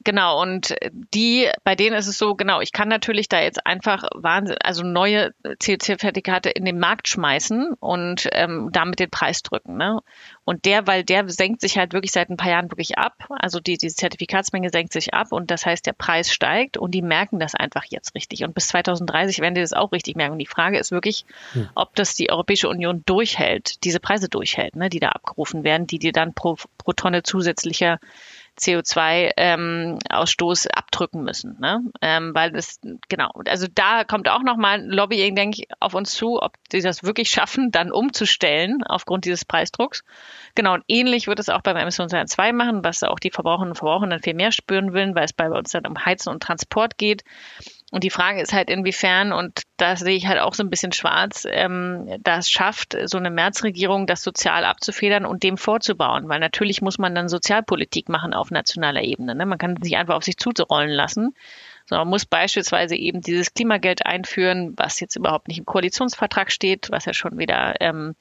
genau. Und die, bei denen ist es so, genau, ich kann natürlich da jetzt einfach Wahnsinn, also neue C O zwei Zertifikate in den Markt schmeißen und ähm, damit den Preis drücken, ne? Und der, weil der senkt sich halt wirklich seit ein paar Jahren wirklich ab. Also die, die Zertifikatsmenge senkt sich ab und das heißt, der Preis steigt und die merken das einfach jetzt richtig. Und bis zweitausenddreißig werden die das auch richtig merken. Und die Frage ist wirklich, hm. ob das die Europäische Union durchhält, diese Preise durchhält, ne, die da abgerufen werden, die dir dann pro, pro Tonne zusätzlicher C O zwei Ausstoß abdrücken müssen, ne? Ähm, weil das, genau, also da kommt auch nochmal Lobbying, denke ich, auf uns zu, ob die das wirklich schaffen, dann umzustellen aufgrund dieses Preisdrucks. Genau, und ähnlich wird es auch beim Emissionshandel zwei machen, was auch die Verbraucherinnen und Verbraucher dann viel mehr spüren will, weil es bei uns dann um Heizen und Transport geht. Und die Frage ist halt inwiefern, und da sehe ich halt auch so ein bisschen schwarz, ähm, das schafft so eine Merz-Regierung, das sozial abzufedern und dem vorzubauen. Weil natürlich muss man dann Sozialpolitik machen auf nationaler Ebene, ne? Man kann es nicht einfach auf sich zurollen lassen, sondern man muss beispielsweise eben dieses Klimageld einführen, was jetzt überhaupt nicht im Koalitionsvertrag steht, was ja schon wieder ähm,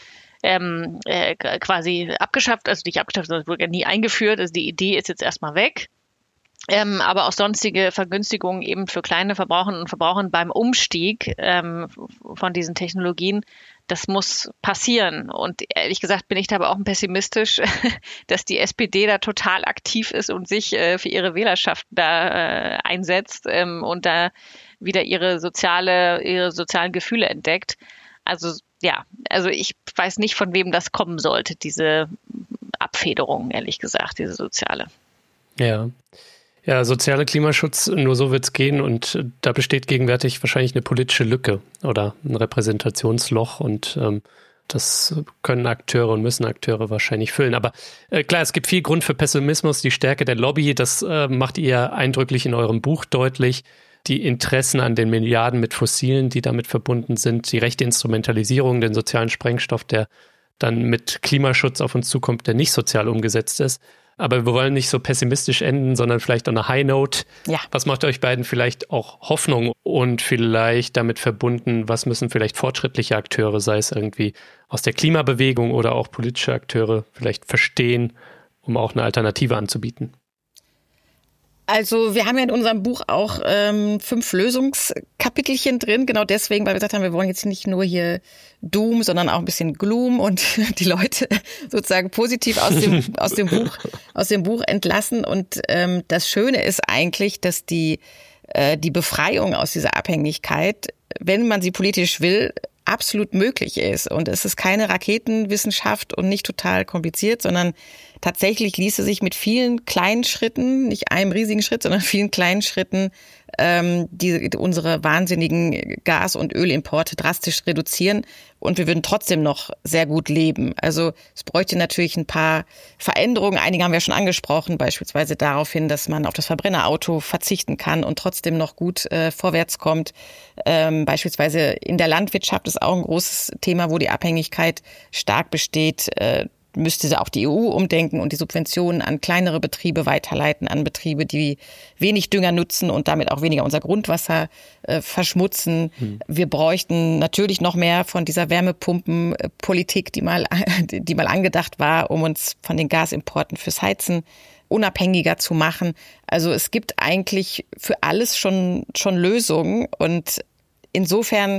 ähm, äh, quasi abgeschafft, also nicht abgeschafft, sondern wurde ja nie eingeführt. Also die Idee ist jetzt erstmal weg. Ähm, aber auch sonstige Vergünstigungen eben für kleine Verbraucherinnen und Verbraucher beim Umstieg ähm, von diesen Technologien, das muss passieren. Und ehrlich gesagt bin ich da aber auch pessimistisch, dass die S P D da total aktiv ist und sich äh, für ihre Wählerschaft da äh, einsetzt ähm, und da wieder ihre soziale, ihre sozialen Gefühle entdeckt. Also ja, also ich weiß nicht, von wem das kommen sollte, diese Abfederung, ehrlich gesagt, diese soziale. Ja. Ja, sozialer Klimaschutz, nur so wird's gehen und da besteht gegenwärtig wahrscheinlich eine politische Lücke oder ein Repräsentationsloch und ähm, das können Akteure und müssen Akteure wahrscheinlich füllen. Aber äh, klar, es gibt viel Grund für Pessimismus, die Stärke der Lobby, das äh, macht ihr eindrücklich in eurem Buch deutlich. Die Interessen an den Milliarden mit Fossilen, die damit verbunden sind, die rechte Instrumentalisierung, den sozialen Sprengstoff, der dann mit Klimaschutz auf uns zukommt, der nicht sozial umgesetzt ist. Aber wir wollen nicht so pessimistisch enden, sondern vielleicht on a high note. Ja. Was macht euch beiden vielleicht auch Hoffnung und vielleicht damit verbunden, was müssen vielleicht fortschrittliche Akteure, sei es irgendwie aus der Klimabewegung oder auch politische Akteure, vielleicht verstehen, um auch eine Alternative anzubieten? Also wir haben ja in unserem Buch auch ähm, fünf Lösungskapitelchen drin, genau deswegen, weil wir gesagt haben, wir wollen jetzt nicht nur hier Doom, sondern auch ein bisschen Gloom und die Leute sozusagen positiv aus dem aus dem Buch aus dem Buch entlassen. Und ähm, das Schöne ist eigentlich, dass die äh, die Befreiung aus dieser Abhängigkeit, wenn man sie politisch will, absolut möglich ist. Und es ist keine Raketenwissenschaft und nicht total kompliziert, sondern tatsächlich ließe sich mit vielen kleinen Schritten, nicht einem riesigen Schritt, sondern vielen kleinen Schritten ähm, die, unsere wahnsinnigen Gas- und Ölimporte drastisch reduzieren und wir würden trotzdem noch sehr gut leben. Also es bräuchte natürlich ein paar Veränderungen. Einige haben wir schon angesprochen, beispielsweise darauf hin, dass man auf das Verbrennerauto verzichten kann und trotzdem noch gut äh, vorwärts kommt. Ähm, beispielsweise in der Landwirtschaft ist auch ein großes Thema, wo die Abhängigkeit stark besteht. Äh, müsste auch die E U umdenken und die Subventionen an kleinere Betriebe weiterleiten, an Betriebe, die wenig Dünger nutzen und damit auch weniger unser Grundwasser äh, verschmutzen. Hm. Wir bräuchten natürlich noch mehr von dieser Wärmepumpenpolitik, die mal, die mal angedacht war, um uns von den Gasimporten fürs Heizen unabhängiger zu machen. Also es gibt eigentlich für alles schon, schon Lösungen und insofern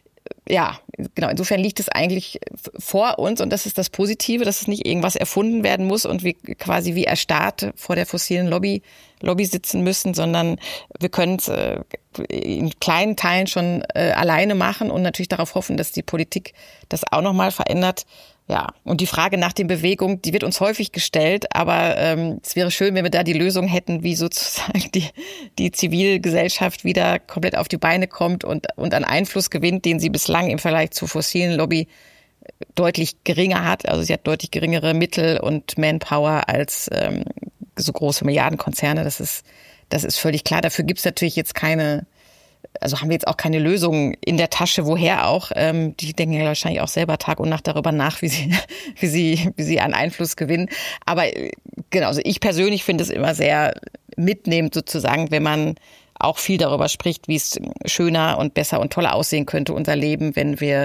Ja, genau. Insofern liegt es eigentlich vor uns und das ist das Positive, dass es nicht irgendwas erfunden werden muss und wir quasi wie erstarrt vor der fossilen Lobby, Lobby sitzen müssen, sondern wir können es äh, in kleinen Teilen schon äh, alleine machen und natürlich darauf hoffen, dass die Politik das auch nochmal verändert. Ja, und die Frage nach den Bewegungen, die wird uns häufig gestellt, aber ähm, es wäre schön, wenn wir da die Lösung hätten, wie sozusagen die die Zivilgesellschaft wieder komplett auf die Beine kommt und und an Einfluss gewinnt, den sie bislang im Vergleich zur fossilen Lobby deutlich geringer hat. Also sie hat deutlich geringere Mittel und Manpower als ähm, so große Milliardenkonzerne. Das ist das ist völlig klar. Dafür gibt's natürlich jetzt keine Also haben wir jetzt auch keine Lösung in der Tasche, woher auch. Ähm, die denken ja wahrscheinlich auch selber Tag und Nacht darüber nach, wie sie, wie sie, wie sie an Einfluss gewinnen. Aber genau, also ich persönlich finde es immer sehr mitnehmend sozusagen, wenn man auch viel darüber spricht, wie es schöner und besser und toller aussehen könnte, unser Leben, wenn wir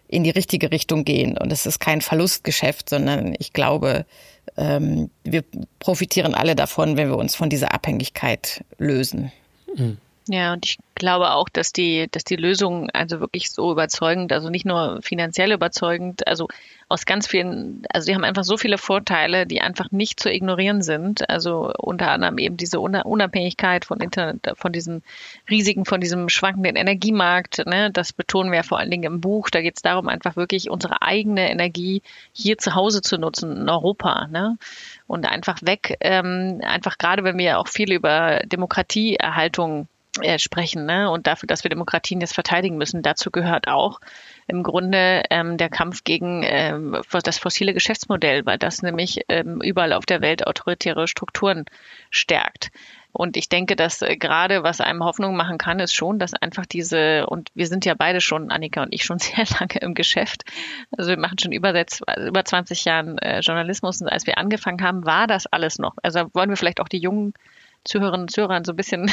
in die richtige Richtung gehen. Und es ist kein Verlustgeschäft, sondern ich glaube, ähm, wir profitieren alle davon, wenn wir uns von dieser Abhängigkeit lösen. Mhm. Ja, und ich glaube auch, dass die, dass die Lösung also wirklich so überzeugend, also nicht nur finanziell überzeugend, also aus ganz vielen, also die haben einfach so viele Vorteile, die einfach nicht zu ignorieren sind. Also unter anderem eben diese Unabhängigkeit von Internet, von diesen Risiken, von diesem schwankenden Energiemarkt, ne, das betonen wir vor allen Dingen im Buch. Da geht es darum, einfach wirklich unsere eigene Energie hier zu Hause zu nutzen, in Europa, ne? Und einfach weg, ähm, einfach gerade wenn wir auch viel über Demokratieerhaltung äh, sprechen, ne? Und dafür, dass wir Demokratien jetzt verteidigen müssen, dazu gehört auch im Grunde ähm, der Kampf gegen ähm, das fossile Geschäftsmodell, weil das nämlich ähm, überall auf der Welt autoritäre Strukturen stärkt. Und ich denke, dass äh, gerade was einem Hoffnung machen kann, ist schon, dass einfach diese, und wir sind ja beide schon, Annika und ich, schon sehr lange im Geschäft. Also wir machen schon über, seit, über zwanzig Jahren äh, Journalismus. Und als wir angefangen haben, war das alles noch. Also wollen wir vielleicht auch die jungen Zuhörerinnen und Zuhörern so ein bisschen,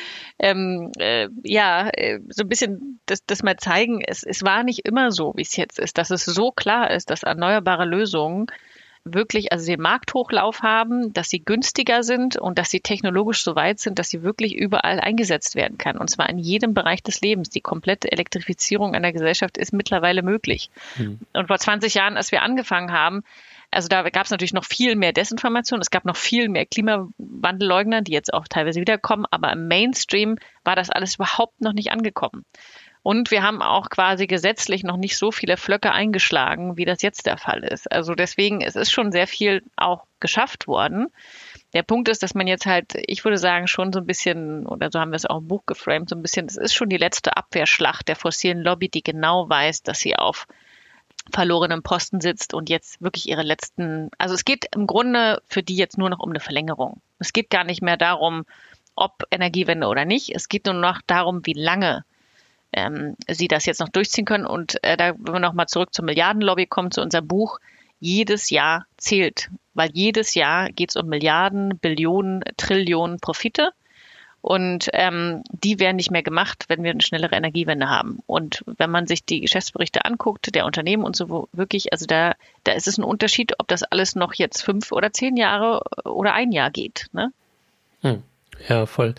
ähm, äh, ja, äh, so ein bisschen das, das mal zeigen. Es, es war nicht immer so, wie es jetzt ist, dass es so klar ist, dass erneuerbare Lösungen wirklich, also den Markthochlauf haben, dass sie günstiger sind und dass sie technologisch so weit sind, dass sie wirklich überall eingesetzt werden kann. Und zwar in jedem Bereich des Lebens. Die komplette Elektrifizierung einer Gesellschaft ist mittlerweile möglich. Mhm. Und vor zwanzig Jahren, als wir angefangen haben, also da gab es natürlich noch viel mehr Desinformation, es gab noch viel mehr Klimawandelleugner, die jetzt auch teilweise wiederkommen, aber im Mainstream war das alles überhaupt noch nicht angekommen. Und wir haben auch quasi gesetzlich noch nicht so viele Flöcke eingeschlagen, wie das jetzt der Fall ist. Also deswegen, es ist schon sehr viel auch geschafft worden. Der Punkt ist, dass man jetzt halt, ich würde sagen, schon so ein bisschen, oder so haben wir es auch im Buch geframed, so ein bisschen, es ist schon die letzte Abwehrschlacht der fossilen Lobby, die genau weiß, dass sie auf verlorenen Posten sitzt und jetzt wirklich ihre letzten, also es geht im Grunde für die jetzt nur noch um eine Verlängerung. Es geht gar nicht mehr darum, ob Energiewende oder nicht. Es geht nur noch darum, wie lange ähm, sie das jetzt noch durchziehen können. Und äh, da, wenn wir nochmal zurück zur Milliardenlobby kommen, zu unserem Buch, jedes Jahr zählt, weil jedes Jahr geht es um Milliarden, Billionen, Trillionen Profite. Und ähm, die werden nicht mehr gemacht, wenn wir eine schnellere Energiewende haben. Und wenn man sich die Geschäftsberichte anguckt, der Unternehmen und so wirklich, also da, da ist es ein Unterschied, ob das alles noch jetzt fünf oder zehn Jahre oder ein Jahr geht. Ne? Hm. Ja, voll.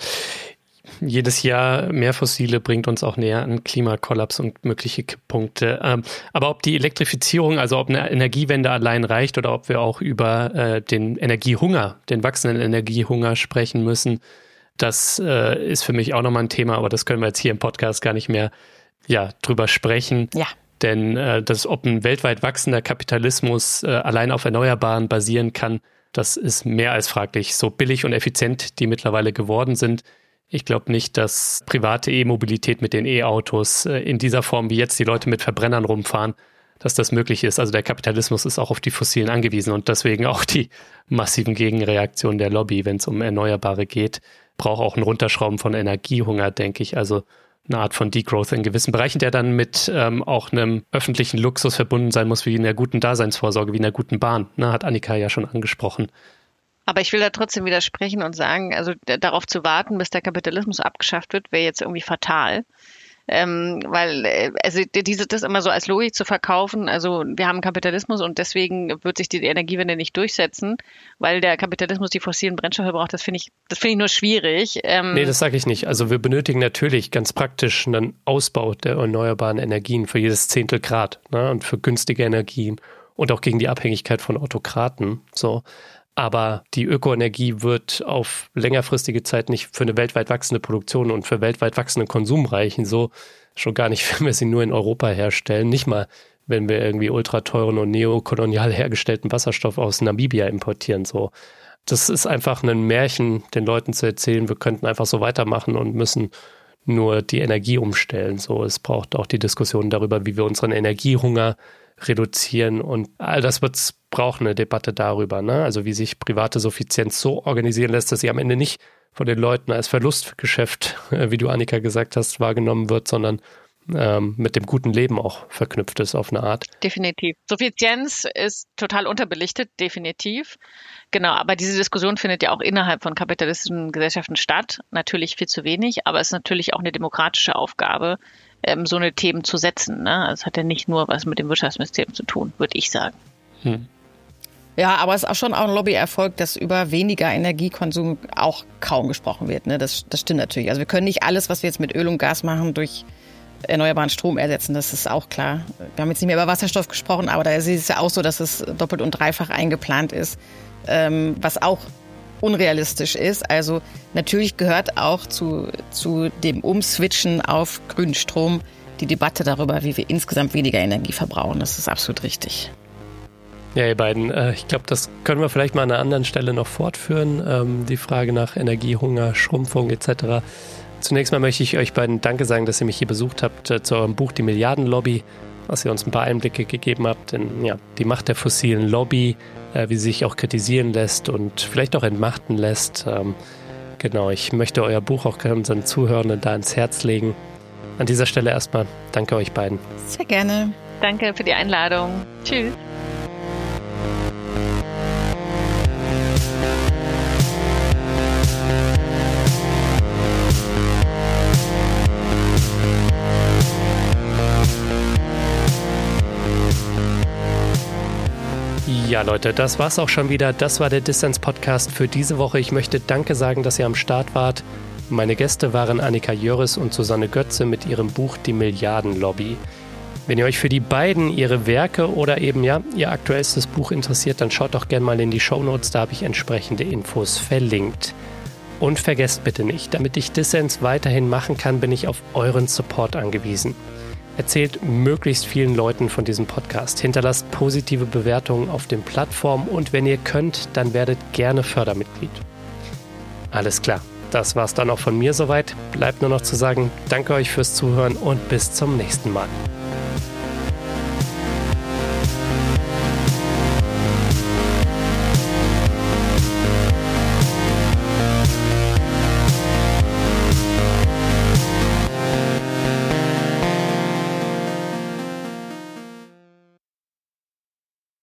Jedes Jahr mehr Fossile bringt uns auch näher an Klimakollaps und mögliche Kipppunkte. Ähm, aber ob die Elektrifizierung, also ob eine Energiewende allein reicht oder ob wir auch über äh, den Energiehunger, den wachsenden Energiehunger sprechen müssen, das äh, ist für mich auch nochmal ein Thema, aber das können wir jetzt hier im Podcast gar nicht mehr ja, drüber sprechen. Ja. Denn äh, das, ob ein weltweit wachsender Kapitalismus äh, allein auf Erneuerbaren basieren kann, das ist mehr als fraglich. So billig und effizient die mittlerweile geworden sind. Ich glaube nicht, dass private E-Mobilität mit den E-Autos äh, in dieser Form, wie jetzt die Leute mit Verbrennern rumfahren, dass das möglich ist. Also der Kapitalismus ist auch auf die Fossilen angewiesen und deswegen auch die massiven Gegenreaktionen der Lobby, wenn es um Erneuerbare geht. Braucht auch ein Runterschrauben von Energiehunger, denke ich. Also eine Art von Degrowth in gewissen Bereichen, der dann mit ähm, auch einem öffentlichen Luxus verbunden sein muss, wie in einer guten Daseinsvorsorge, wie in einer guten Bahn. Ne, hat Annika ja schon angesprochen. Aber ich will da trotzdem widersprechen und sagen, also darauf zu warten, bis der Kapitalismus abgeschafft wird, wäre jetzt irgendwie fatal. Ähm, weil also diese das immer so als Logik zu verkaufen, also wir haben Kapitalismus und deswegen wird sich die Energiewende nicht durchsetzen, weil der Kapitalismus die fossilen Brennstoffe braucht, das finde ich, das finde ich nur schwierig. Ähm, nee, das sage ich nicht. Also wir benötigen natürlich ganz praktisch einen Ausbau der erneuerbaren Energien für jedes Zehntel Grad, ne, und für günstige Energien und auch gegen die Abhängigkeit von Autokraten. So. Aber die Ökoenergie wird auf längerfristige Zeit nicht für eine weltweit wachsende Produktion und für weltweit wachsenden Konsum reichen. So schon gar nicht, wenn wir sie nur in Europa herstellen. Nicht mal, wenn wir irgendwie ultra teuren und neokolonial hergestellten Wasserstoff aus Namibia importieren. So, das ist einfach ein Märchen, den Leuten zu erzählen, wir könnten einfach so weitermachen und müssen nur die Energie umstellen. So, es braucht auch die Diskussion darüber, wie wir unseren Energiehunger reduzieren und all das wird's braucht eine Debatte darüber, ne? Also wie sich private Suffizienz so organisieren lässt, dass sie am Ende nicht von den Leuten als Verlustgeschäft, wie du Annika gesagt hast, wahrgenommen wird, sondern ähm, mit dem guten Leben auch verknüpft ist auf eine Art. Definitiv. Suffizienz ist total unterbelichtet, definitiv. Genau, aber diese Diskussion findet ja auch innerhalb von kapitalistischen Gesellschaften statt. Natürlich viel zu wenig, aber es ist natürlich auch eine demokratische Aufgabe, ähm, so eine Themen zu setzen. Ne? Das hat ja nicht nur was mit dem Wirtschaftsministerium zu tun, würde ich sagen. Hm. Ja, aber es ist auch schon auch ein Lobbyerfolg, dass über weniger Energiekonsum auch kaum gesprochen wird. Ne? Das, das stimmt natürlich. Also wir können nicht alles, was wir jetzt mit Öl und Gas machen, durch erneuerbaren Strom ersetzen. Das ist auch klar. Wir haben jetzt nicht mehr über Wasserstoff gesprochen, aber da ist es ja auch so, dass es doppelt und dreifach eingeplant ist, ähm, was auch unrealistisch ist. Also natürlich gehört auch zu, zu dem Umswitchen auf grünen Strom die Debatte darüber, wie wir insgesamt weniger Energie verbrauchen. Das ist absolut richtig. Ja, ihr beiden, äh, ich glaube, das können wir vielleicht mal an einer anderen Stelle noch fortführen. Ähm, die Frage nach Energiehunger, Schrumpfung et cetera. Zunächst mal möchte ich euch beiden Danke sagen, dass ihr mich hier besucht habt äh, zu eurem Buch Die Milliardenlobby, dass ihr uns ein paar Einblicke gegeben habt in ja, die Macht der fossilen Lobby, äh, wie sie sich auch kritisieren lässt und vielleicht auch entmachten lässt. Ähm, genau, ich möchte euer Buch auch unseren Zuhörenden da ins Herz legen. An dieser Stelle erstmal danke euch beiden. Sehr gerne. Danke für die Einladung. Tschüss. Ja, Leute, das war's auch schon wieder. Das war der Dissens-Podcast für diese Woche. Ich möchte Danke sagen, dass ihr am Start wart. Meine Gäste waren Annika Jöris und Susanne Götze mit ihrem Buch Die Milliardenlobby. Wenn ihr euch für die beiden, ihre Werke oder eben ja ihr aktuellstes Buch interessiert, dann schaut doch gerne mal in die Shownotes, da habe ich entsprechende Infos verlinkt. Und vergesst bitte nicht, damit ich Dissens weiterhin machen kann, bin ich auf euren Support angewiesen. Erzählt möglichst vielen Leuten von diesem Podcast. Hinterlasst positive Bewertungen auf den Plattformen und wenn ihr könnt, dann werdet gerne Fördermitglied. Alles klar, das war's dann auch von mir soweit. Bleibt nur noch zu sagen, danke euch fürs Zuhören und bis zum nächsten Mal.